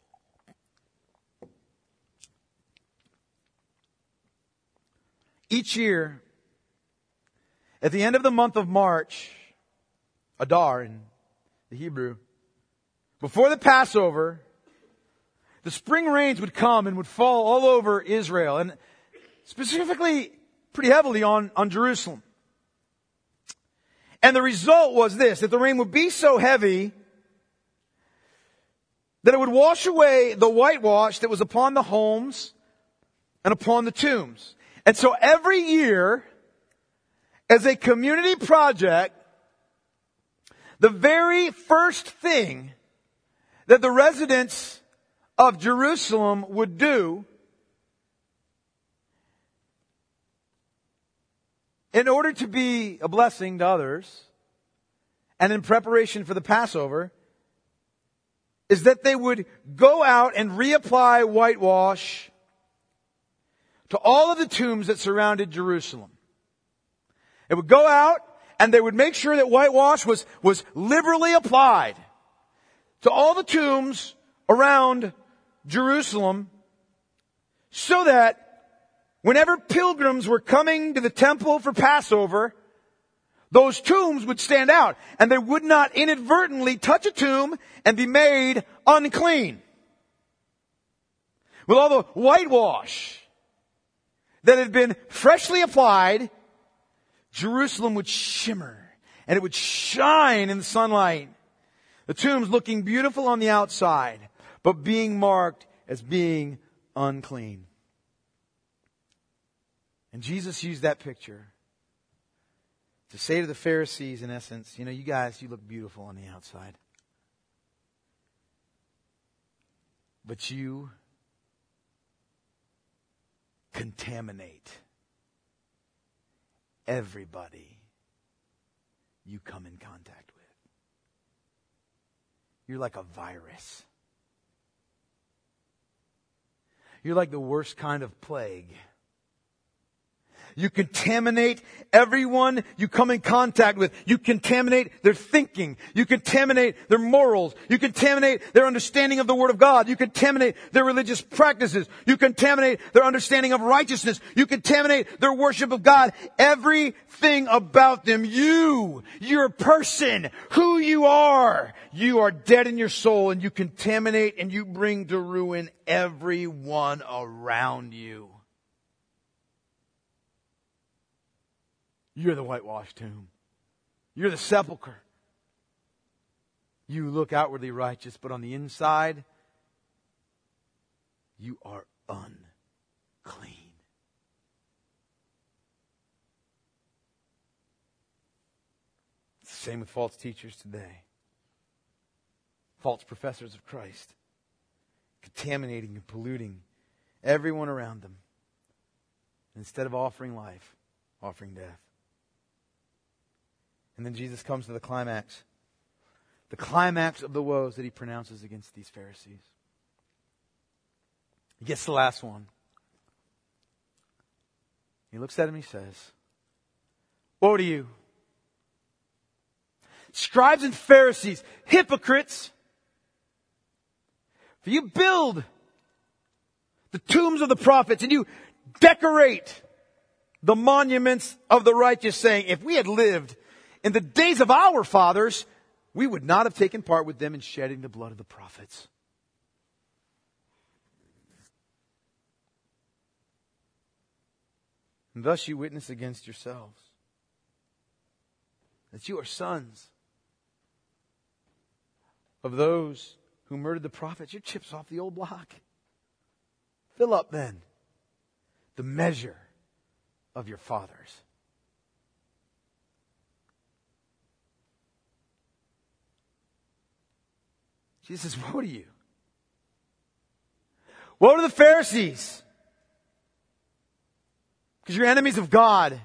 Each year, at the end of the month of March, Adar in the Hebrew, before the Passover, the spring rains would come and would fall all over Israel, and specifically pretty heavily on, on Jerusalem. And the result was this, that the rain would be so heavy that it would wash away the whitewash that was upon the homes and upon the tombs. And so every year, as a community project, the very first thing that the residents of Jerusalem would do in order to be a blessing to others and in preparation for the Passover is that they would go out and reapply whitewash to all of the tombs that surrounded Jerusalem. It would go out and they would make sure that whitewash was, was liberally applied to all the tombs around Jerusalem so that whenever pilgrims were coming to the temple for Passover, those tombs would stand out and they would not inadvertently touch a tomb and be made unclean. With all the whitewash that had been freshly applied, Jerusalem would shimmer and it would shine in the sunlight. The tombs looking beautiful on the outside, but being marked as being unclean. And Jesus used that picture to say to the Pharisees, in essence, you know, you guys, you look beautiful on the outside. But you contaminate everybody you come in contact with. You're like a virus. You're like the worst kind of plague. You contaminate everyone you come in contact with. You contaminate their thinking. You contaminate their morals. You contaminate their understanding of the Word of God. You contaminate their religious practices. You contaminate their understanding of righteousness. You contaminate their worship of God. Everything about them, you, your person, who you are, you are dead in your soul, and you contaminate and you bring to ruin everyone around you. You're the whitewashed tomb. You're the sepulcher. You look outwardly righteous, but on the inside, you are unclean. It's the same with false teachers today. False professors of Christ. Contaminating and polluting everyone around them. Instead of offering life, offering death. And then Jesus comes to the climax. The climax of the woes that he pronounces against these Pharisees. He gets the last one. He looks at him and he says, "Woe to you, scribes and Pharisees, hypocrites! For you build the tombs of the prophets and you decorate the monuments of the righteous, saying, if we had lived in the days of our fathers, we would not have taken part with them in shedding the blood of the prophets." And thus you witness against yourselves that you are sons of those who murdered the prophets. You're chips off the old block. Fill up then the measure of your fathers. Jesus says, woe to you. Woe to the Pharisees. Because you're enemies of God.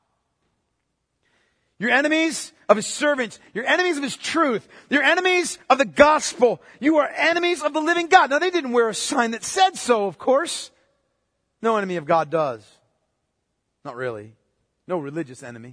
You're enemies of His servants. You're enemies of His truth. You're enemies of the gospel. You are enemies of the living God. Now, they didn't wear a sign that said so, of course. No enemy of God does. Not really. No religious enemy.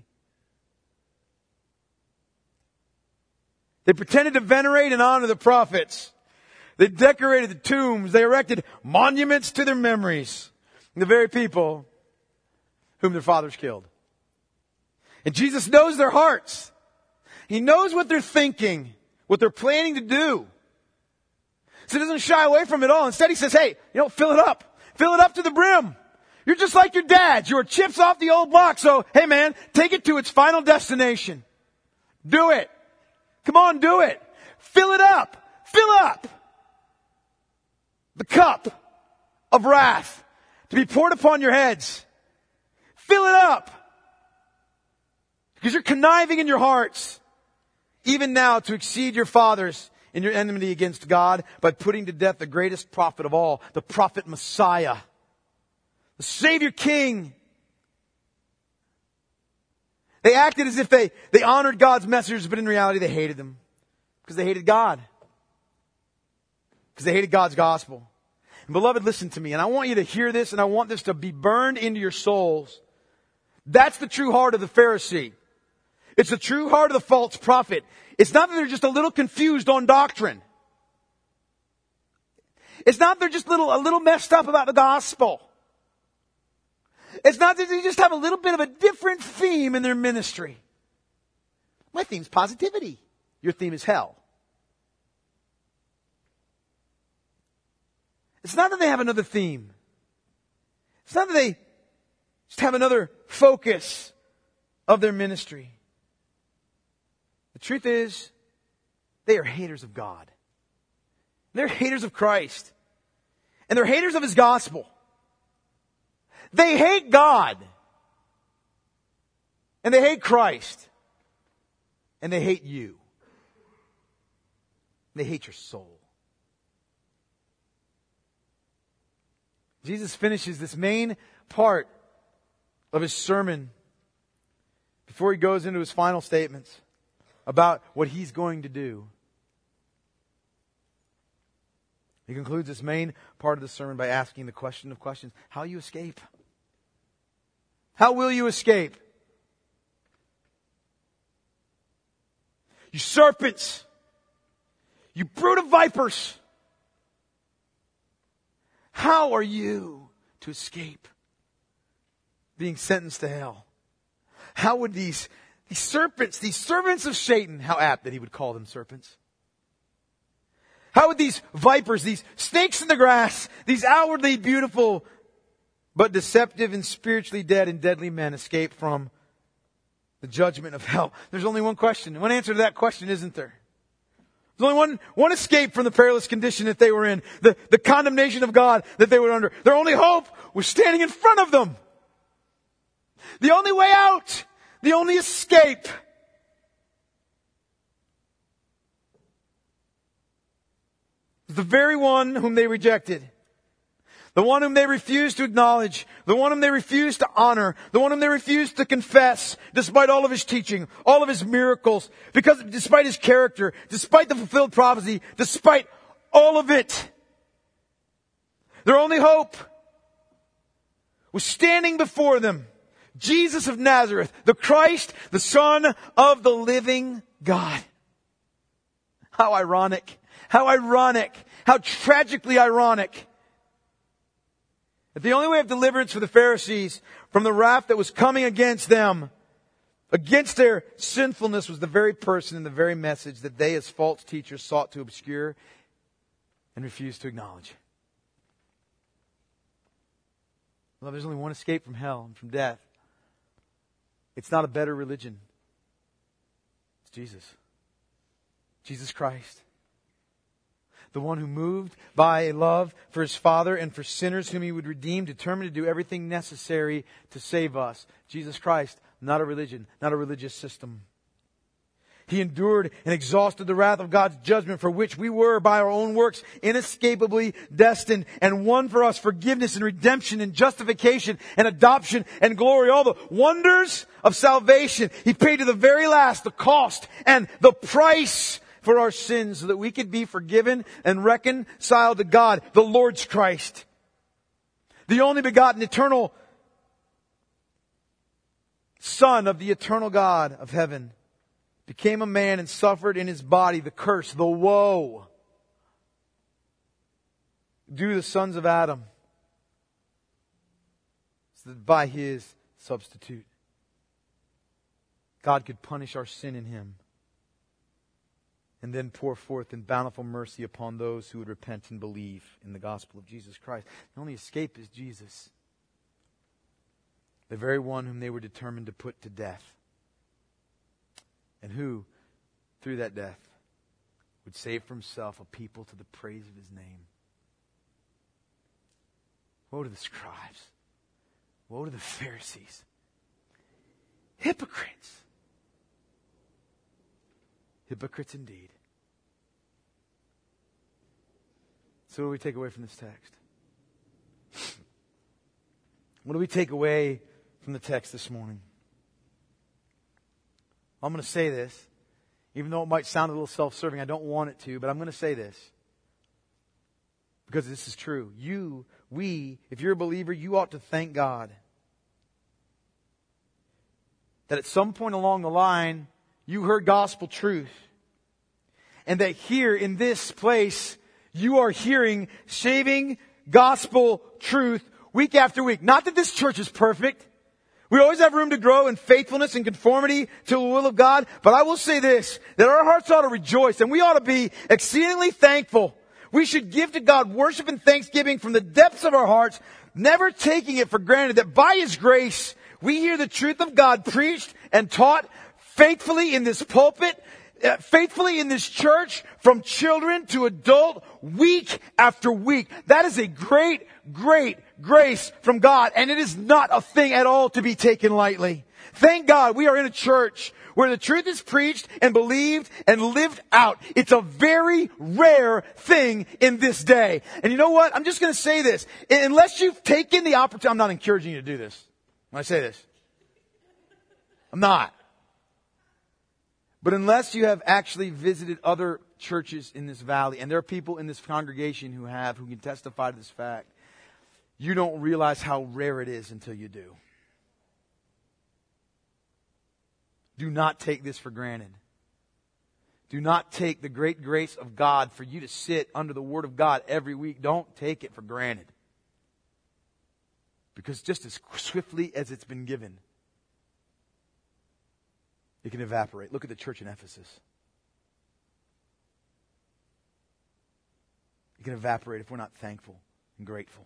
They pretended to venerate and honor the prophets. They decorated the tombs. They erected monuments to their memories. The very people whom their fathers killed. And Jesus knows their hearts. He knows what they're thinking, what they're planning to do. So He doesn't shy away from it all. Instead, He says, hey, you know, fill it up. Fill it up to the brim. You're just like your dads. You are chips off the old block. So, hey man, take it to its final destination. Do it. Come on, do it. Fill it up. Fill up the cup of wrath to be poured upon your heads. Fill it up. Because you're conniving in your hearts, even now, to exceed your fathers in your enmity against God by putting to death the greatest prophet of all, the prophet Messiah, the Savior King. They acted as if they, they honored God's messengers, but in reality they hated them. Because they hated God. Because they hated God's gospel. And beloved, listen to me. And I want you to hear this, and I want this to be burned into your souls. That's the true heart of the Pharisee. It's the true heart of the false prophet. It's not that they're just a little confused on doctrine. It's not they're just little, a little messed up about the gospel. It's not that they just have a little bit of a different theme in their ministry. My theme's positivity. Your theme is hell. It's not that they have another theme. It's not that they just have another focus of their ministry. The truth is, they are haters of God. They're haters of Christ. And they're haters of His gospel. They hate God. And they hate Christ. And they hate you. They hate your soul. Jesus finishes this main part of His sermon before he goes into his final statements about what he's going to do. He concludes this main part of the sermon by asking the question of questions. How will you escape? How will you escape? You serpents! You brood of vipers! How are you to escape being sentenced to hell? How would these, these serpents, these servants of Satan, how apt that he would call them serpents. How would these vipers, these snakes in the grass, these outwardly beautiful but deceptive and spiritually dead and deadly men escape from the judgment of hell? There's only one question. One answer to that question, isn't there? There's only one, one escape from the perilous condition that they were in, the, the condemnation of God that they were under. Their only hope was standing in front of them. The only way out, the only escape, the very one whom they rejected. The one whom they refused to acknowledge. The one whom they refused to honor. The one whom they refused to confess, despite all of his teaching, all of his miracles, because despite his character, despite the fulfilled prophecy, despite all of it. Their only hope was standing before them. Jesus of Nazareth, the Christ, the Son of the living God. How ironic. How ironic. How tragically ironic. That the only way of deliverance for the Pharisees from the wrath that was coming against them, against their sinfulness, was the very person and the very message that they as false teachers sought to obscure and refused to acknowledge. Well, there's only one escape from hell and from death. It's not a better religion. It's Jesus. Jesus Christ. The one who, moved by a love for His Father and for sinners whom He would redeem, determined to do everything necessary to save us. Jesus Christ, not a religion, not a religious system. He endured and exhausted the wrath of God's judgment, for which we were, by our own works, inescapably destined, and won for us forgiveness and redemption and justification and adoption and glory. All the wonders of salvation. He paid to the very last the cost and the price for our sins, so that we could be forgiven and reconciled to God, the Lord's Christ. The only begotten eternal Son of the eternal God of heaven, became a man and suffered in His body the curse, the woe, due to the sons of Adam, so that by His substitute, God could punish our sin in Him and then pour forth in bountiful mercy upon those who would repent and believe in the gospel of Jesus Christ. The only escape is Jesus, the very one whom they were determined to put to death, and who, through that death, would save for Himself a people to the praise of His name. Woe to the scribes. Woe to the Pharisees. Hypocrites. Hypocrites indeed. So what do we take away from this text? What do we take away from the text this morning? I'm going to say this, even though it might sound a little self-serving. I don't want it to, but I'm going to say this, because this is true. You, we, if you're a believer, you ought to thank God that at some point along the line, you heard gospel truth. And that here in this place, you are hearing saving gospel truth week after week. Not that this church is perfect. We always have room to grow in faithfulness and conformity to the will of God. But I will say this, that our hearts ought to rejoice and we ought to be exceedingly thankful. We should give to God worship and thanksgiving from the depths of our hearts, never taking it for granted that by His grace, we hear the truth of God preached and taught faithfully in this pulpit, uh, faithfully in this church, from children to adult, week after week. That is a great, great grace from God, and it is not a thing at all to be taken lightly. Thank God we are in a church where the truth is preached and believed and lived out. It's a very rare thing in this day. And you know what? I'm just going to say this. Unless you've taken the opportunity, I'm not encouraging you to do this when I say this. I'm not. But unless you have actually visited other churches in this valley, and there are people in this congregation who have, who can testify to this fact, you don't realize how rare it is until you do. Do not take this for granted. Do not take the great grace of God for you to sit under the Word of God every week. Don't take it for granted. Because just as swiftly as it's been given, it can evaporate. Look at the church in Ephesus. It can evaporate if we're not thankful and grateful.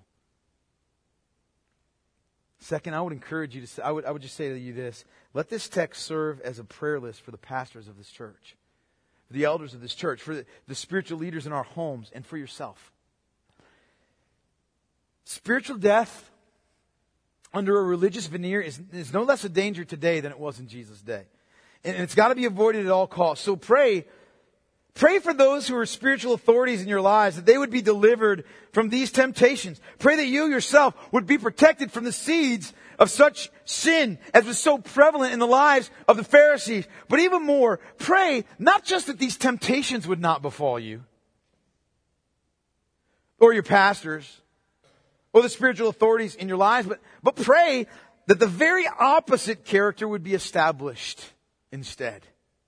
Second, I would encourage you to, I would, I would just say to you this. Let this text serve as a prayer list for the pastors of this church, for the elders of this church, for the, the spiritual leaders in our homes, and for yourself. Spiritual death under a religious veneer is, is no less a danger today than it was in Jesus' day. And it's got to be avoided at all costs. So pray, pray for those who are spiritual authorities in your lives, that they would be delivered from these temptations. Pray that you yourself would be protected from the seeds of such sin as was so prevalent in the lives of the Pharisees. But even more, pray not just that these temptations would not befall you, or your pastors, or the spiritual authorities in your lives, but, but pray that the very opposite character would be established instead.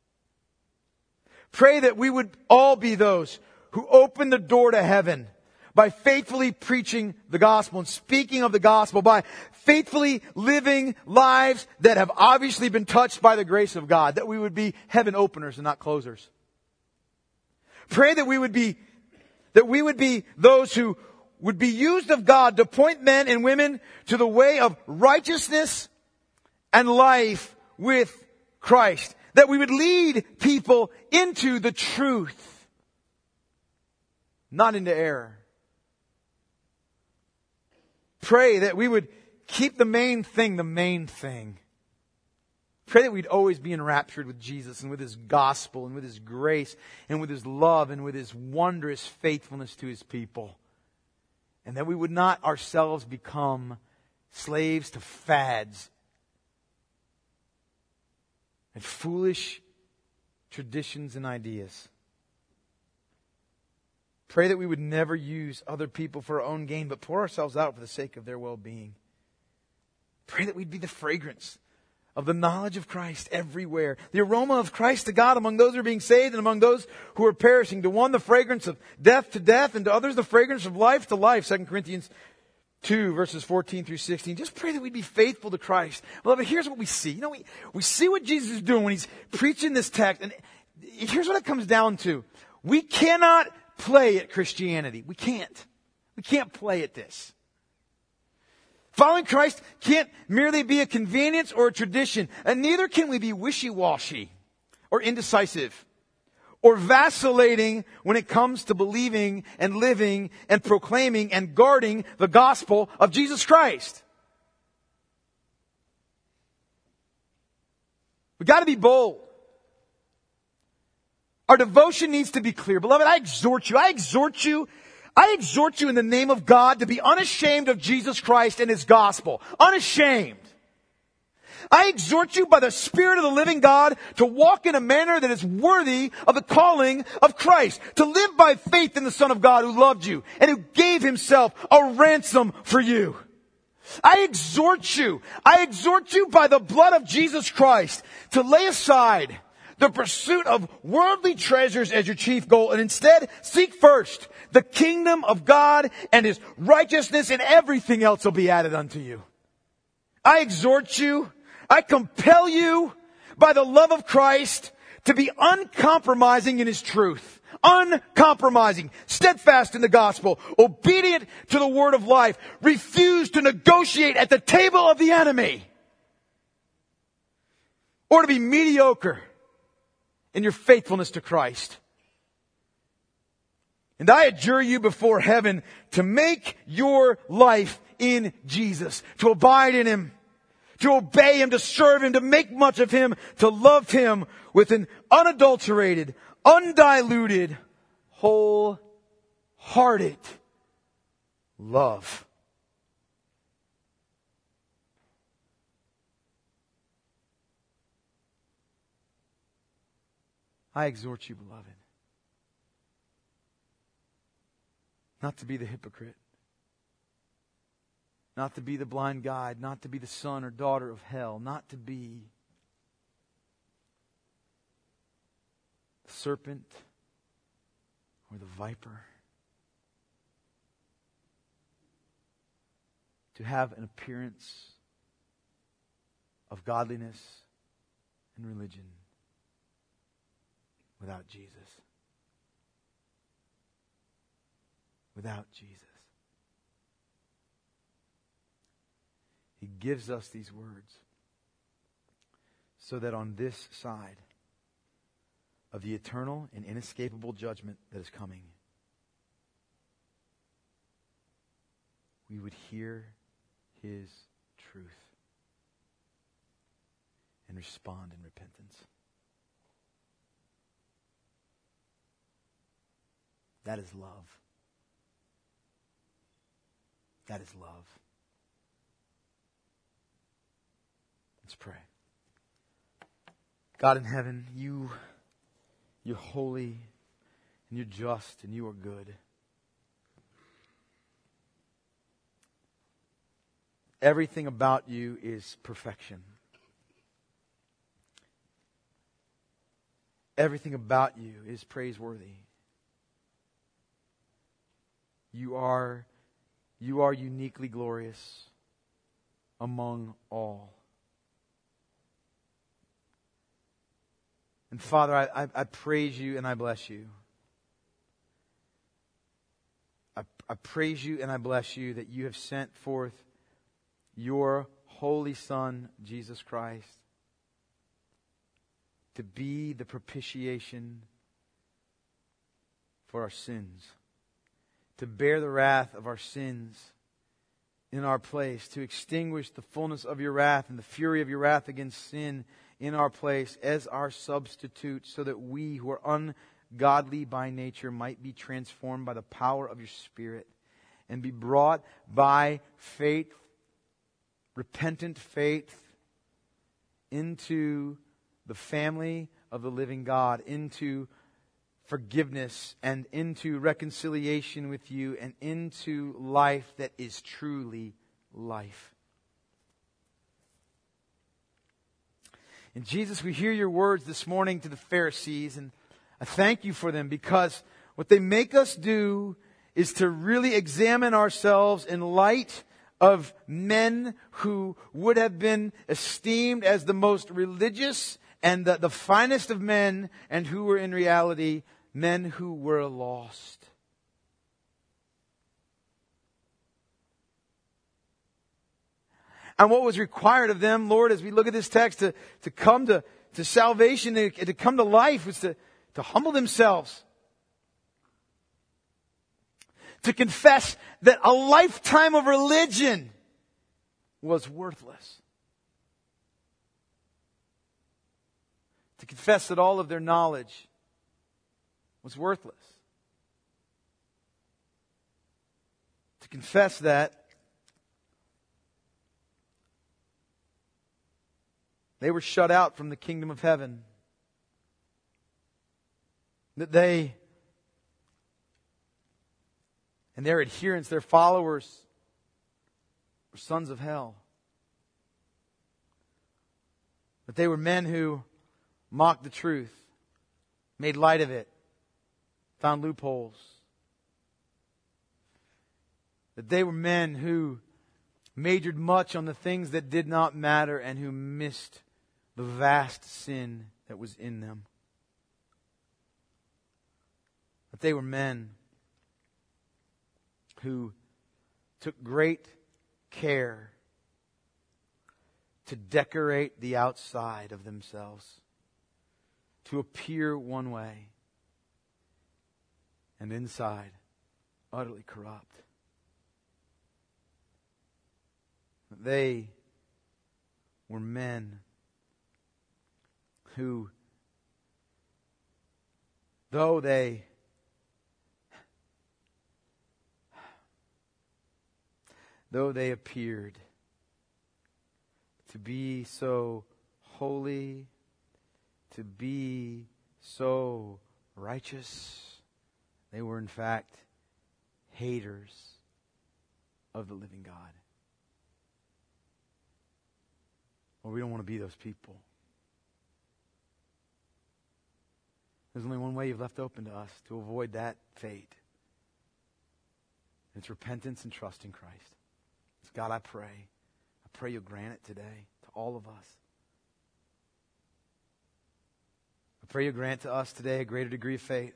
Pray that we would all be those who open the door to heaven by faithfully preaching the gospel and speaking of the gospel, by faithfully living lives that have obviously been touched by the grace of God, that we would be heaven openers and not closers. Pray that we would be, that we would be those who would be used of God to point men and women to the way of righteousness and life with Christ. That we would lead people into the truth, not into error. Pray that we would keep the main thing the main thing. Pray that we'd always be enraptured with Jesus and with His gospel and with His grace and with His love and with His wondrous faithfulness to His people. And that we would not ourselves become slaves to fads and foolish traditions and ideas. Pray that we would never use other people for our own gain, but pour ourselves out for the sake of their well-being. Pray that we'd be the fragrance of the knowledge of Christ everywhere. The aroma of Christ to God among those who are being saved and among those who are perishing. To one, the fragrance of death to death, and to others, the fragrance of life to life. Second Corinthians two, verses fourteen through sixteen. Just pray that we'd be faithful to Christ. Beloved, here's what we see. You know, we, we see what Jesus is doing when He's preaching this text. And here's what it comes down to. We cannot play at Christianity. We can't. We can't play at this. Following Christ can't merely be a convenience or a tradition. And neither can we be wishy-washy or indecisive or vacillating when it comes to believing and living and proclaiming and guarding the gospel of Jesus Christ. We've got to be bold. Our devotion needs to be clear. Beloved, I exhort you, I exhort you, I exhort you in the name of God to be unashamed of Jesus Christ and His gospel. Unashamed. I exhort you by the Spirit of the living God to walk in a manner that is worthy of the calling of Christ. To live by faith in the Son of God who loved you and who gave Himself a ransom for you. I exhort you, I exhort you by the blood of Jesus Christ to lay aside the pursuit of worldly treasures as your chief goal, and instead seek first the kingdom of God and His righteousness, and everything else will be added unto you. I exhort you, I compel you by the love of Christ to be uncompromising in His truth. Uncompromising, steadfast in the gospel, obedient to the word of life, refuse to negotiate at the table of the enemy, or to be mediocre in your faithfulness to Christ. And I adjure you before heaven to make your life in Jesus, to abide in Him, to obey Him, to serve Him, to make much of Him, to love Him with an unadulterated, undiluted, wholehearted love. I exhort you, beloved, not to be the hypocrite, not to be the blind guide, not to be the son or daughter of hell, not to be the serpent or the viper. To have an appearance of godliness and religion without Jesus. Without Jesus. He gives us these words so that on this side of the eternal and inescapable judgment that is coming, we would hear His truth and respond in repentance. That is love. That is love. Let's pray. God in heaven, you, you're holy and you're just and you are good. Everything about you is perfection. Everything about you is praiseworthy. You are, you are uniquely glorious among all. And Father, I, I, I praise you and I bless you. I, I praise you and I bless you that you have sent forth your holy Son, Jesus Christ, to be the propitiation for our sins, to bear the wrath of our sins in our place, to extinguish the fullness of your wrath and the fury of your wrath against sin in our place as our substitute, so that we who are ungodly by nature might be transformed by the power of your Spirit and be brought by faith, repentant faith, into the family of the living God, into forgiveness and into reconciliation with you and into life that is truly life. And Jesus, we hear your words this morning to the Pharisees, and I thank you for them, because what they make us do is to really examine ourselves in light of men who would have been esteemed as the most religious and the, the finest of men, and who were in reality men who were lost. And what was required of them, Lord, as we look at this text, to, to come to, to salvation, to, to come to life, was to, to humble themselves. To confess that a lifetime of religion was worthless. To confess that all of their knowledge was worthless. To confess that they were shut out from the kingdom of heaven. That they and their adherents, their followers, were sons of hell. That they were men who mocked the truth, made light of it, found loopholes. That they were men who majored much on the things that did not matter and who missed the vast sin that was in them. That they were men who took great care to decorate the outside of themselves, to appear one way, and inside utterly corrupt. They were men who, though they though they appeared to be so holy, to be so righteous. They were, in fact, haters of the living God. Well, we don't want to be those people. There's only one way you've left open to us to avoid that fate. It's repentance and trust in Christ. So God, I pray. I pray you'll grant it today to all of us. I pray you'll grant to us today a greater degree of faith,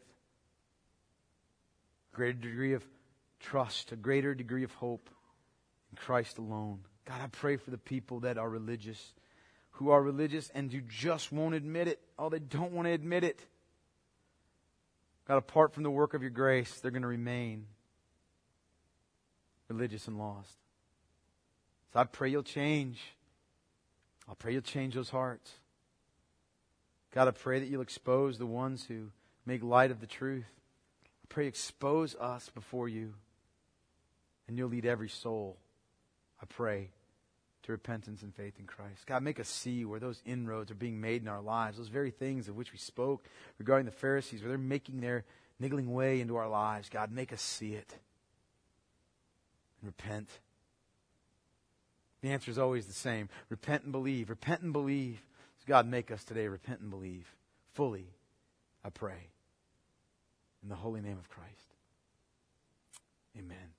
a greater degree of trust, a greater degree of hope in Christ alone. God, I pray for the people that are religious, who are religious and you just won't admit it. Oh, they don't want to admit it. God, apart from the work of your grace, they're going to remain religious and lost. So I pray you'll change. I pray you'll change those hearts. God, I pray that you'll expose the ones who make light of the truth. I pray you expose us before you. And you'll lead every soul, I pray, to repentance and faith in Christ. God, make us see where those inroads are being made in our lives. Those very things of which we spoke regarding the Pharisees, where they're making their niggling way into our lives. God, make us see it. And repent. The answer is always the same. Repent and believe. Repent and believe. So God, make us today repent and believe. Fully, I pray. In the holy name of Christ. Amen.